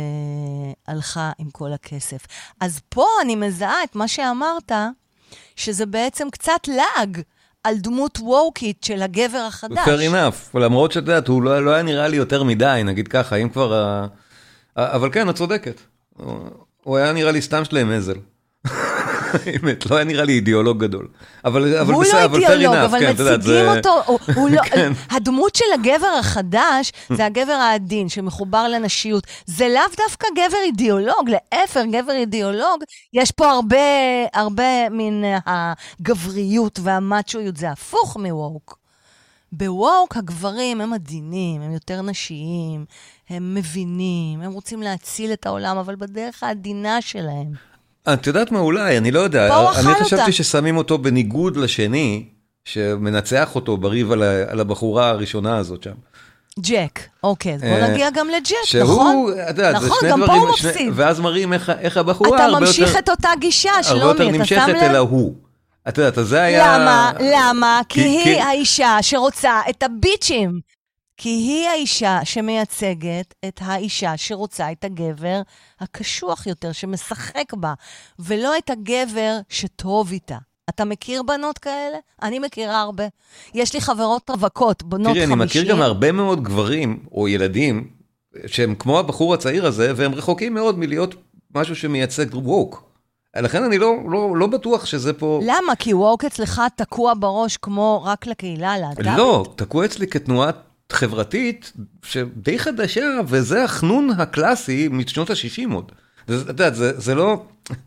והלכה עם כל הכסף. אז פה אני מזהה את מה שאמרת, שזה בעצם קצת לאג על דמות ווקית של הגבר החדש. fair enough, למרות שאת יודעת, הוא לא היה נראה לי יותר מדי, נגיד ככה, אם כבר... אבל כן, את צודקת. הוא היה נראה לי סתם שלהם מזל. באמת, לא היה נראה לי אידיאולוג גדול. הוא לא אידיאולוג, אבל מציגים אותו, הדמות של הגבר החדש, זה הגבר העדין שמחובר לנשיות, זה לאו דווקא גבר אידיאולוג, להפך גבר אידיאולוג, יש פה הרבה מן הגבריות והמאצ'ויות, זה הפוך מווק. בווק הגברים הם עדינים, הם יותר נשיים, הם מבינים, הם רוצים להציל את העולם, אבל בדרך העדינה שלהם. את יודעת מה אולי, אני לא יודע, אני חשבתי ששמים אותו בניגוד לשני, שמנצח אותו בריב על הבחורה הראשונה הזאת שם. ג'ק, אוקיי, אז בוא נגיע גם לג'ק, נכון? נכון, גם פה הוא מפסיד. ואז מראים איך הבחורה אתה ממשיך את אותה גישה, שלומי, הרבה יותר נמשכת אלא הוא. את יודעת, אז זה היה... למה? כי היא האישה שרוצה את הביצ'ים. כי היא האישה שמייצגת את האישה שרוצה את הגבר הקשוח יותר, שמשחק בה, ולא את הגבר שטוב איתה. אתה מכיר בנות כאלה? אני מכירה הרבה. יש לי חברות רווקות, בנות 50. תראי, אני מכיר גם הרבה מאוד גברים או ילדים, שהם כמו הבחור הצעיר הזה, והם רחוקים מאוד מלהיות משהו שמייצג ווק. לכן אני לא בטוח שזה פה... למה? כי ווק אצלך תקוע בראש כמו רק לקהילה, להט"בית? לא, תקוע אצלי כתנועת חברתית שדי חדשה, וזה החנון הקלאסי משנות ה-60 עוד. אתה יודע, זה לא...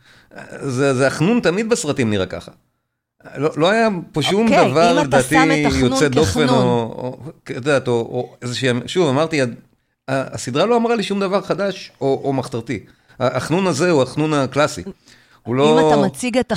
זה החנון תמיד בסרטים נראה ככה. לא היה פה שום דבר לדעתי יוצא דופן, או איזושהי... שוב, אמרתי, הסדרה לא אמרה לי שום דבר חדש או מחתרתי. החנון הזה הוא החנון הקלאסי. אם אתה מציג את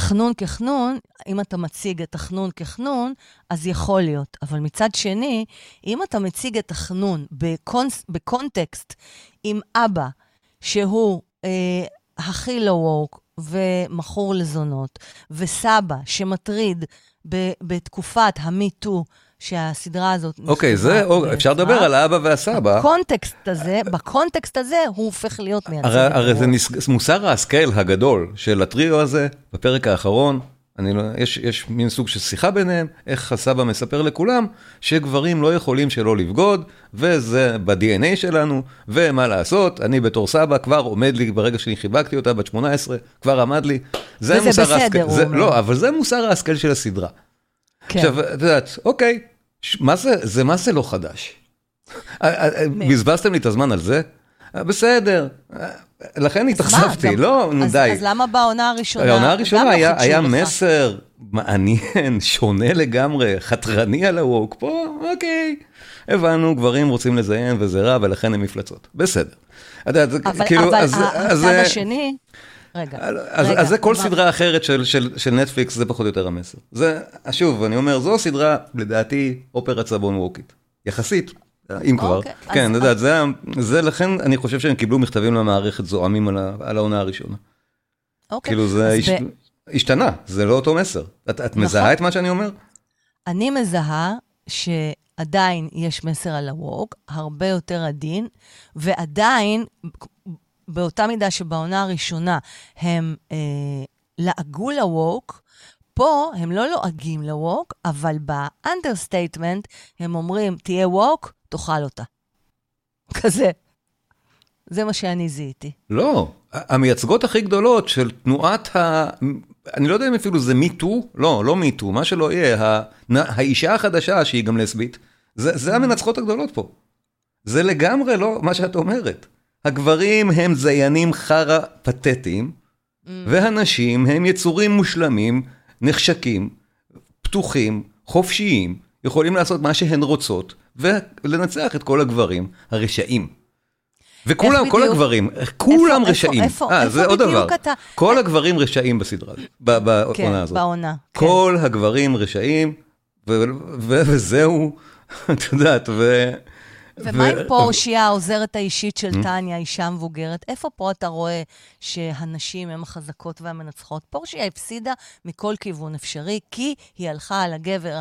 החנון כחנון, אז יכול להיות. אבל מצד שני, אם אתה מציג את החנון בקונטקסט עם אבא, שהוא הכי לא ווק ומכור לזונות, וסבא שמטריד בתקופת המיטו, שהסדרה הזאת... אוקיי, אפשר לדבר על האבא והסבא. בקונטקסט הזה הוא הופך להיות מייצג. הרי זה מוסר ההשכל הגדול של הטריו הזה, בפרק האחרון, יש מין סוג של שיחה ביניהם, איך הסבא מספר לכולם, שגברים לא יכולים שלא לבגוד, וזה ב-DNA שלנו, ומה לעשות, אני בתור סבא כבר עומד לי, ברגע שאני חיבקתי אותה, בת 18, כבר עמד לי. וזה בסדר, הוא אומר. לא, אבל זה מוסר ההשכל של הסדרה. עכשיו, את יודעת, אוקיי, מה זה לא חדש? בזבזתם לי את הזמן על זה? בסדר, לכן התאכזבתי, לא, די. אז למה בעונה הראשונה? העונה הראשונה היה מסר מעניין, שונה לגמרי, חתרני על הווק, פה, אוקיי, הבנו, גברים רוצים לזיין וזה רע, ולכן הם מפלצות. בסדר. אבל הצד השני... אז זה כל סדרה אחרת של נטפליקס, זה פחות או יותר המסר. זה, שוב, אני אומר, זו סדרה, לדעתי, אופרת סבון ווקית. יחסית, אם כבר. כן, זה לכן אני חושב שהם קיבלו מכתבים למערכת זועמים על העונה הראשונה. כאילו זה השתנה, זה לא אותו מסר. את מזהה את מה שאני אומר? אני מזהה שעדיין יש מסר על הווק, הרבה יותר עדין, ועדיין... באותה מידה שבעונה הראשונה הם לעגו לווק, פה הם לא לועגים לווק, אבל באנדרסטייטמנט הם אומרים, תהיה ווק, תאכל אותה. כזה. זה מה שאני זיהיתי. לא, המייצגות הכי גדולות של תנועת אני לא יודע אם אפילו זה מיטו, לא מיטו, מה שלא יהיה, האישה החדשה שהיא גם לסבית, זה המנצחות הגדולות פה. זה לגמרי לא מה שאת אומרת. הגברים הם זיינים חרה פתטיים, והנשים הם יצורים מושלמים, נחשקים, פתוחים, חופשיים, יכולים לעשות מה שהן רוצות, ולנצח את כל הגברים הרשעים. וכולם, כל הגברים, כולם רשעים. זה עוד דבר. כל הגברים רשעים בסדרה, בעונה הזאת. בעונה. כל הגברים רשעים, וזהו, את יודעת, ומה עם פורשיה, העוזרת האישית של טניה, אישה מבוגרת? איפה פה אתה רואה שהנשים הן החזקות והמנצחות? פורשיה הפסידה מכל כיוון אפשרי, כי היא הלכה על הגבר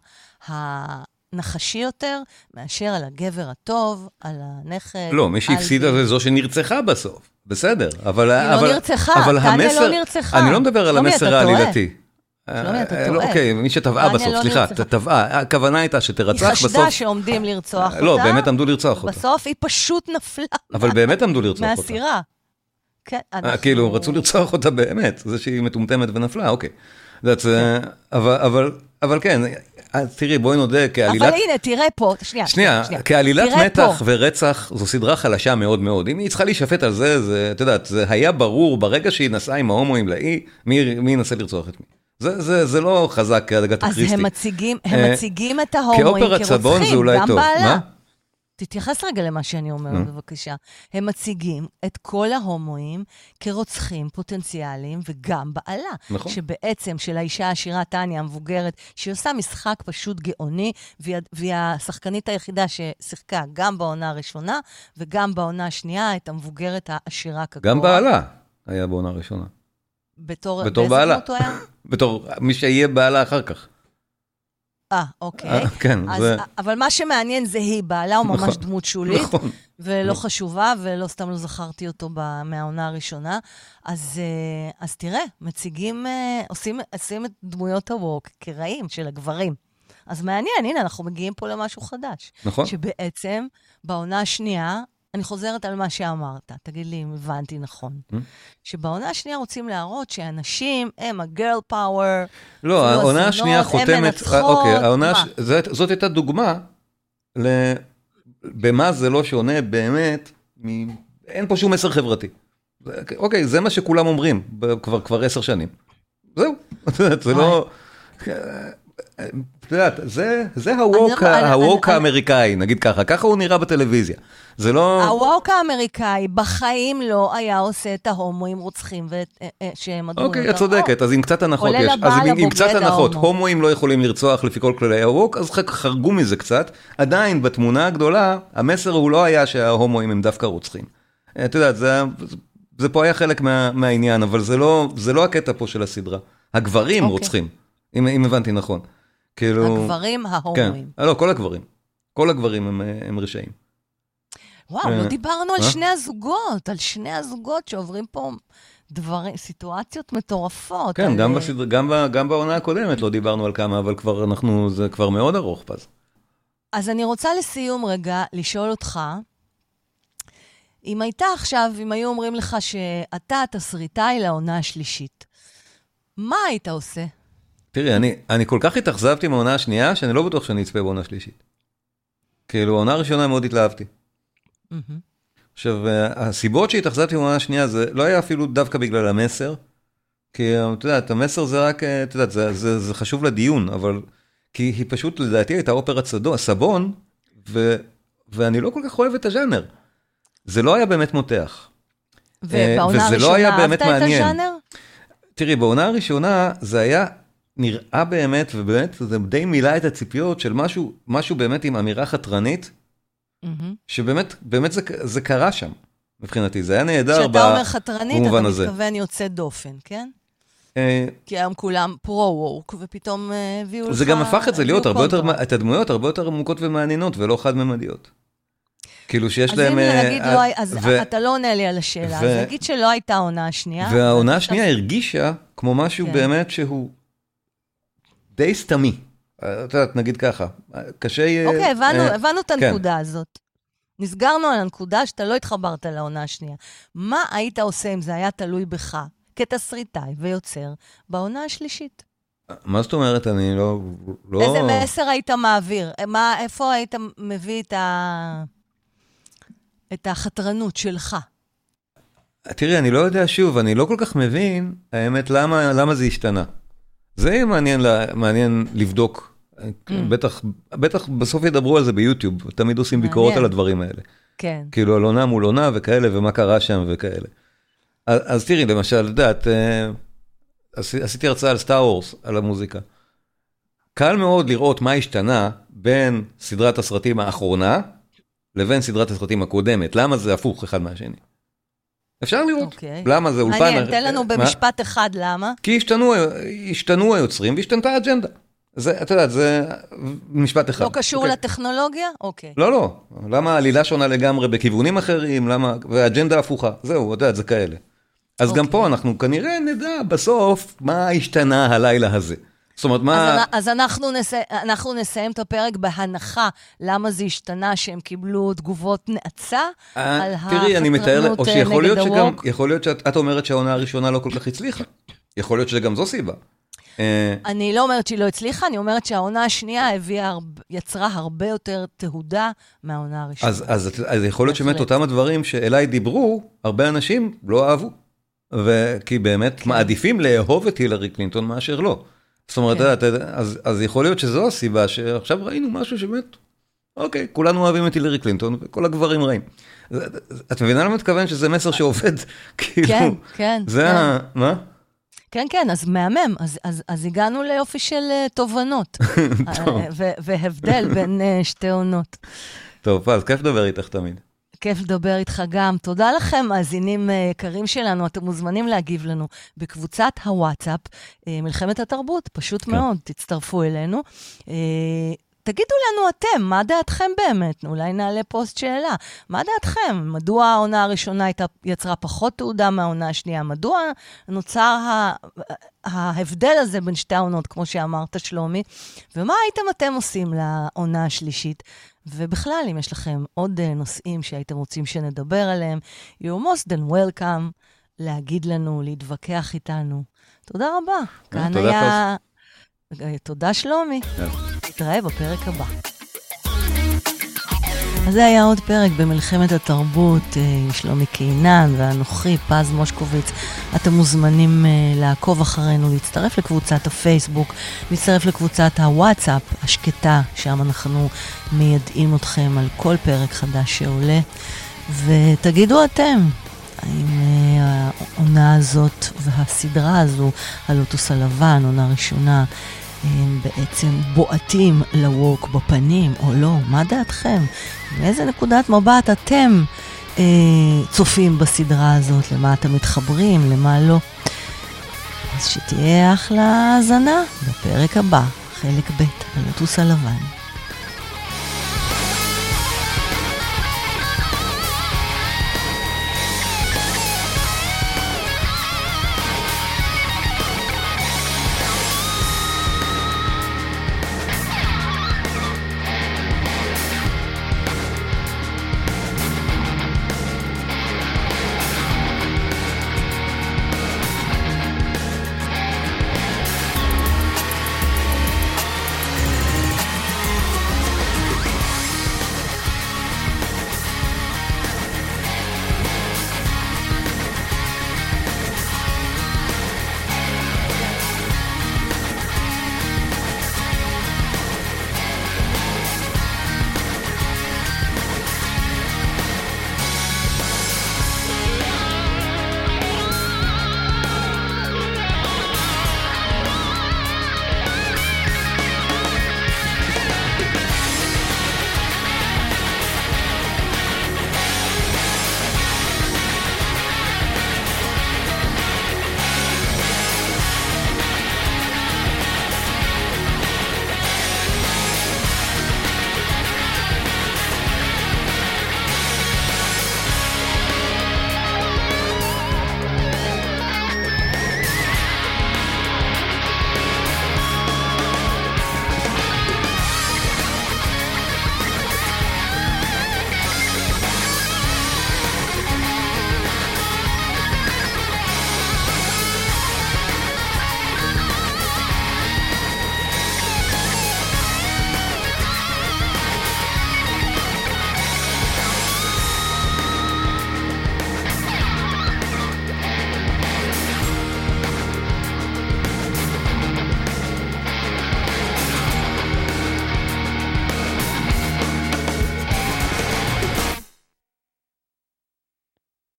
הנחשי יותר, מאשר על הגבר הטוב, על הנכד. לא, מי שהפסידה זה זו שנרצחה בסוף. בסדר, אבל... היא לא נרצחה, טניה לא נרצחה. אני לא מדבר על המסר העלילתי. שלומי, אתה טועה. אוקיי, מי שטבעה בסוף, סליחה, טבעה, הכוונה הייתה שתרצח בסוף. היא חשדה שעומדים לרצוח אותה. לא, באמת עמדו לרצוח אותה. בסוף היא פשוט נפלה. אבל באמת עמדו לרצוח אותה. מהסירה. כן, כאילו, רצו לרצוח אותה באמת, זה שהיא מטומטמת ונפלה, אוקיי. אבל כן, תראי, בואי נודה, כעלילת... אבל הנה, תראה פה, שנייה. כעלילת מתח ורצח, זו סדרה חלשה מאוד מאוד. אם היא צריכה להישפט על זה, אתה יודעת, זה היה ברור, ברגע שהיא נסעה עם ההומואים לאי, מי ינסה לרצוח את מי. זה לא חזק כהדגת הקריסטי. אז הם מציגים את ההומואים כרוצחים, גם בעלה. תתייחס רגע למה שאני אומרת, בבקשה. הם מציגים את כל ההומואים כרוצחים פוטנציאליים, וגם בעלה. נכון. שבעצם של האישה העשירה טניה המבוגרת, שהיא עושה משחק פשוט גאוני, והיא השחקנית היחידה ששיחקה גם בעונה הראשונה, וגם בעונה השנייה, את המבוגרת העשירה כגורה. גם בעלה היה בעונה הראשונה. בתור בעלה. באיזה דמות הוא היה? בתור מי שיהיה בעלה אחר כך. אוקיי. כן. אבל מה שמעניין זה היא, בעלה הוא ממש דמות שולית, ולא חשובה, ולא סתם לא זכרתי אותו מהעונה הראשונה. אז תראה, מציגים, עושים את דמויות הווק כרעים של הגברים. אז מעניין, הנה, אנחנו מגיעים פה למשהו חדש. נכון. שבעצם, בעונה השנייה, אני חוזרת על מה שאמרת, תגיד לי אם הבנתי נכון. שבעונה השנייה רוצים להראות שאנשים הם הגרל פאוור. לא, העונה השנייה חותמת, אוקיי, זאת הייתה דוגמה במה זה לא שונה באמת, אין פה שום מסר חברתי. אוקיי, זה מה שכולם אומרים, כבר 10 שנים. זהו, זה לא... את יודעת, זה הווק האמריקאי, נגיד ככה הוא נראה בטלוויזיה. זה לא... הווק האמריקאי בחיים לא היה עושה את ההומואים רוצחים שהם הדמויות. אוקיי, את צודקת, אז עם קצת הנחות יש. אז עם קצת הנחות, הומואים לא יכולים לרצוח לפי כל כללי הווק, אז חרגו מזה קצת. עדיין, בתמונה הגדולה, המסר הוא לא היה שההומואים הם דווקא רוצחים. את יודעת, זה פה היה חלק מהעניין, אבל זה לא הקטע פה של הסדרה. הגברים רוצחים. אם הבנתי נכון. הגברים ההומואים. לא, כל הגברים. כל הגברים הם רשעים. וואו, לא דיברנו על שני הזוגות שעוברים פה דברים, סיטואציות מטורפות. כן, גם בעונה הקודמת לא דיברנו על כמה, אבל זה כבר מאוד ארוך פז. אז אני רוצה לסיום רגע לשאול אותך, אם היו אומרים לך שאתה תסריטאי לעונה השלישית, מה היית עושה? תראי, אני כל כך התאכזבתי מהעונה השנייה, שאני לא בטוח שאני אצפה בעונה שלישית. כאילו, העונה הראשונה מאוד התלהבתי. עכשיו, הסיבות שהתאכזבתי מהעונה השנייה, זה לא היה אפילו דווקא בגלל המסר, כי, אתה יודעת, המסר זה רק, אתה יודעת, זה חשוב לדיון, אבל, כי היא פשוט, לדעתי, הייתה אופרת סבון, ואני לא כל כך אוהב את הז'אנר. זה לא היה באמת מותח. ובעונה הראשונה אהבת את הז'אנר? תראי, בעונה הראשונה זה היה נראה באמת, ובאמת זה די מילא את הציפיות של משהו באמת עם אמירה חתרנית, שבאמת זה קרה שם, מבחינתי. זה היה נהדר במובן הזה. כשאתה אומר חתרנית, אתה מתכוון יוצא דופן, כן? כי היום כולם פרו-ווק, ופתאום הביאו לך... זה גם הפך את זה להיות את הדמויות הרבה יותר עמוקות ומעניינות, ולא חד-ממדיות. כאילו שיש להם... אז אתה לא עונה לי על השאלה, אז נגיד שלא הייתה העונה השנייה. והעונה השנייה הרגישה כמו משהו באמת שהוא די סתמי. אתה יודעת, נגיד ככה. קשה... אוקיי, הבנו את הנקודה הזאת. נסגרנו על הנקודה שאתה לא התחברת לעונה השנייה. מה היית עושה אם זה היה תלוי בך, כתסריטאי ויוצר, בעונה השלישית? מה זאת אומרת? אני לא... איזה מסר היית מעביר? איפה היית מביא את את החתרנות שלך? תראי, אני לא יודע שוב, אני לא כל כך מבין, האמת, למה זה השתנה. זה מעניין לבדוק. בטח בסוף ידברו על זה ביוטיוב, תמיד עושים ביקורות על הדברים האלה. כן. כאילו על עונה מול עונה וכאלה, ומה קרה שם וכאלה. אז תראי, למשל, לדעת, עשיתי הרצאה על סטאר וורס, על המוזיקה. קל מאוד לראות מה השתנה בין סדרת הסרטים האחרונה, לבין סדרת הסרטים הקודמת. למה זה הפוך אחד מהשני? אפשר לראות. למה זה אולפן? מעניין, תן לנו במשפט אחד, למה? כי השתנו היוצרים והשתנתה האג'נדה. אתה יודע, זה משפט אחד. לא קשור לטכנולוגיה? אוקיי. לא. למה העלילה שונה לגמרי בכיוונים אחרים? והאג'נדה הפוכה. זהו, אתה יודע, זה כאלה. אז גם פה אנחנו כנראה נדע בסוף מה השתנה הלילה הזה. זאת אומרת, מה... אז אנחנו נסיים את הפרק בהנחה למה זה השתנה שהם קיבלו תגובות נאצה על החתרנות נגד הווק. יכול להיות שאת אומרת שהעונה הראשונה לא כל כך הצליחה. יכול להיות שגם זו סיבה. אני לא אומרת שהיא לא הצליחה, אני אומרת שהעונה השנייה יצרה הרבה יותר תהודה מהעונה הראשונה. אז יכול להיות שבאמת אותם הדברים שאליי דיברו, הרבה אנשים לא אהבו. וכי באמת מעדיפים לאהוב את הילרי קלינטון מאשר לא. זאת אומרת, אז יכול להיות שזו הסיבה שעכשיו ראינו משהו שבאמת, אוקיי, כולנו אוהבים את הילרי קלינטון וכל הגברים רעים. את מבינה למה מתכוון שזה מסר שעובד? כן, כן. זה מה? כן, אז מהמם, אז הגענו ליופי של תובנות, והבדל בין שתי עונות. טוב, אז כיף לדבר איתך תמיד. כיף לדבר איתך גם. תודה לכם, מאזינים יקרים שלנו, אתם מוזמנים להגיב לנו בקבוצת הוואטסאפ, מלחמת התרבות, פשוט מאוד, תצטרפו אלינו. תגידו לנו אתם, מה דעתכם באמת? אולי נעלה פוסט שאלה. מה דעתכם? מדוע העונה הראשונה יצרה פחות תעודה מהעונה השנייה? מדוע נוצר ההבדל הזה בין שתי העונות, כמו שאמרת שלומי? ומה הייתם אתם עושים לעונה השלישית? ובכלל, אם יש לכם עוד נושאים שהייתם רוצים שנדבר עליהם, you're most than welcome להגיד לנו, להתווכח איתנו. תודה רבה. כאן היה... תודה שלומי. נתראה בפרק הבא. אז זה היה עוד פרק במלחמת התרבות, שלומי קינן ואנוכי, פז מושקוביץ. אתם מוזמנים לעקוב אחרינו, להצטרף לקבוצת הפייסבוק, להצטרף לקבוצת הוואטסאפ השקטה, שם אנחנו מיידעים אתכם על כל פרק חדש שעולה. ותגידו אתם, האם העונה הזאת והסדרה הזו, הלוטוס הלבן, עונה ראשונה, הם בעצם בועטים לווק בפנים, או לא? מה דעתכם? מאיזה נקודת מבט אתם צופים בסדרה הזאת? למה אתם מתחברים? למה לא? אז שתהיה אחלה האזנה בפרק הבא, חלק ב', הלוטוס הלבן.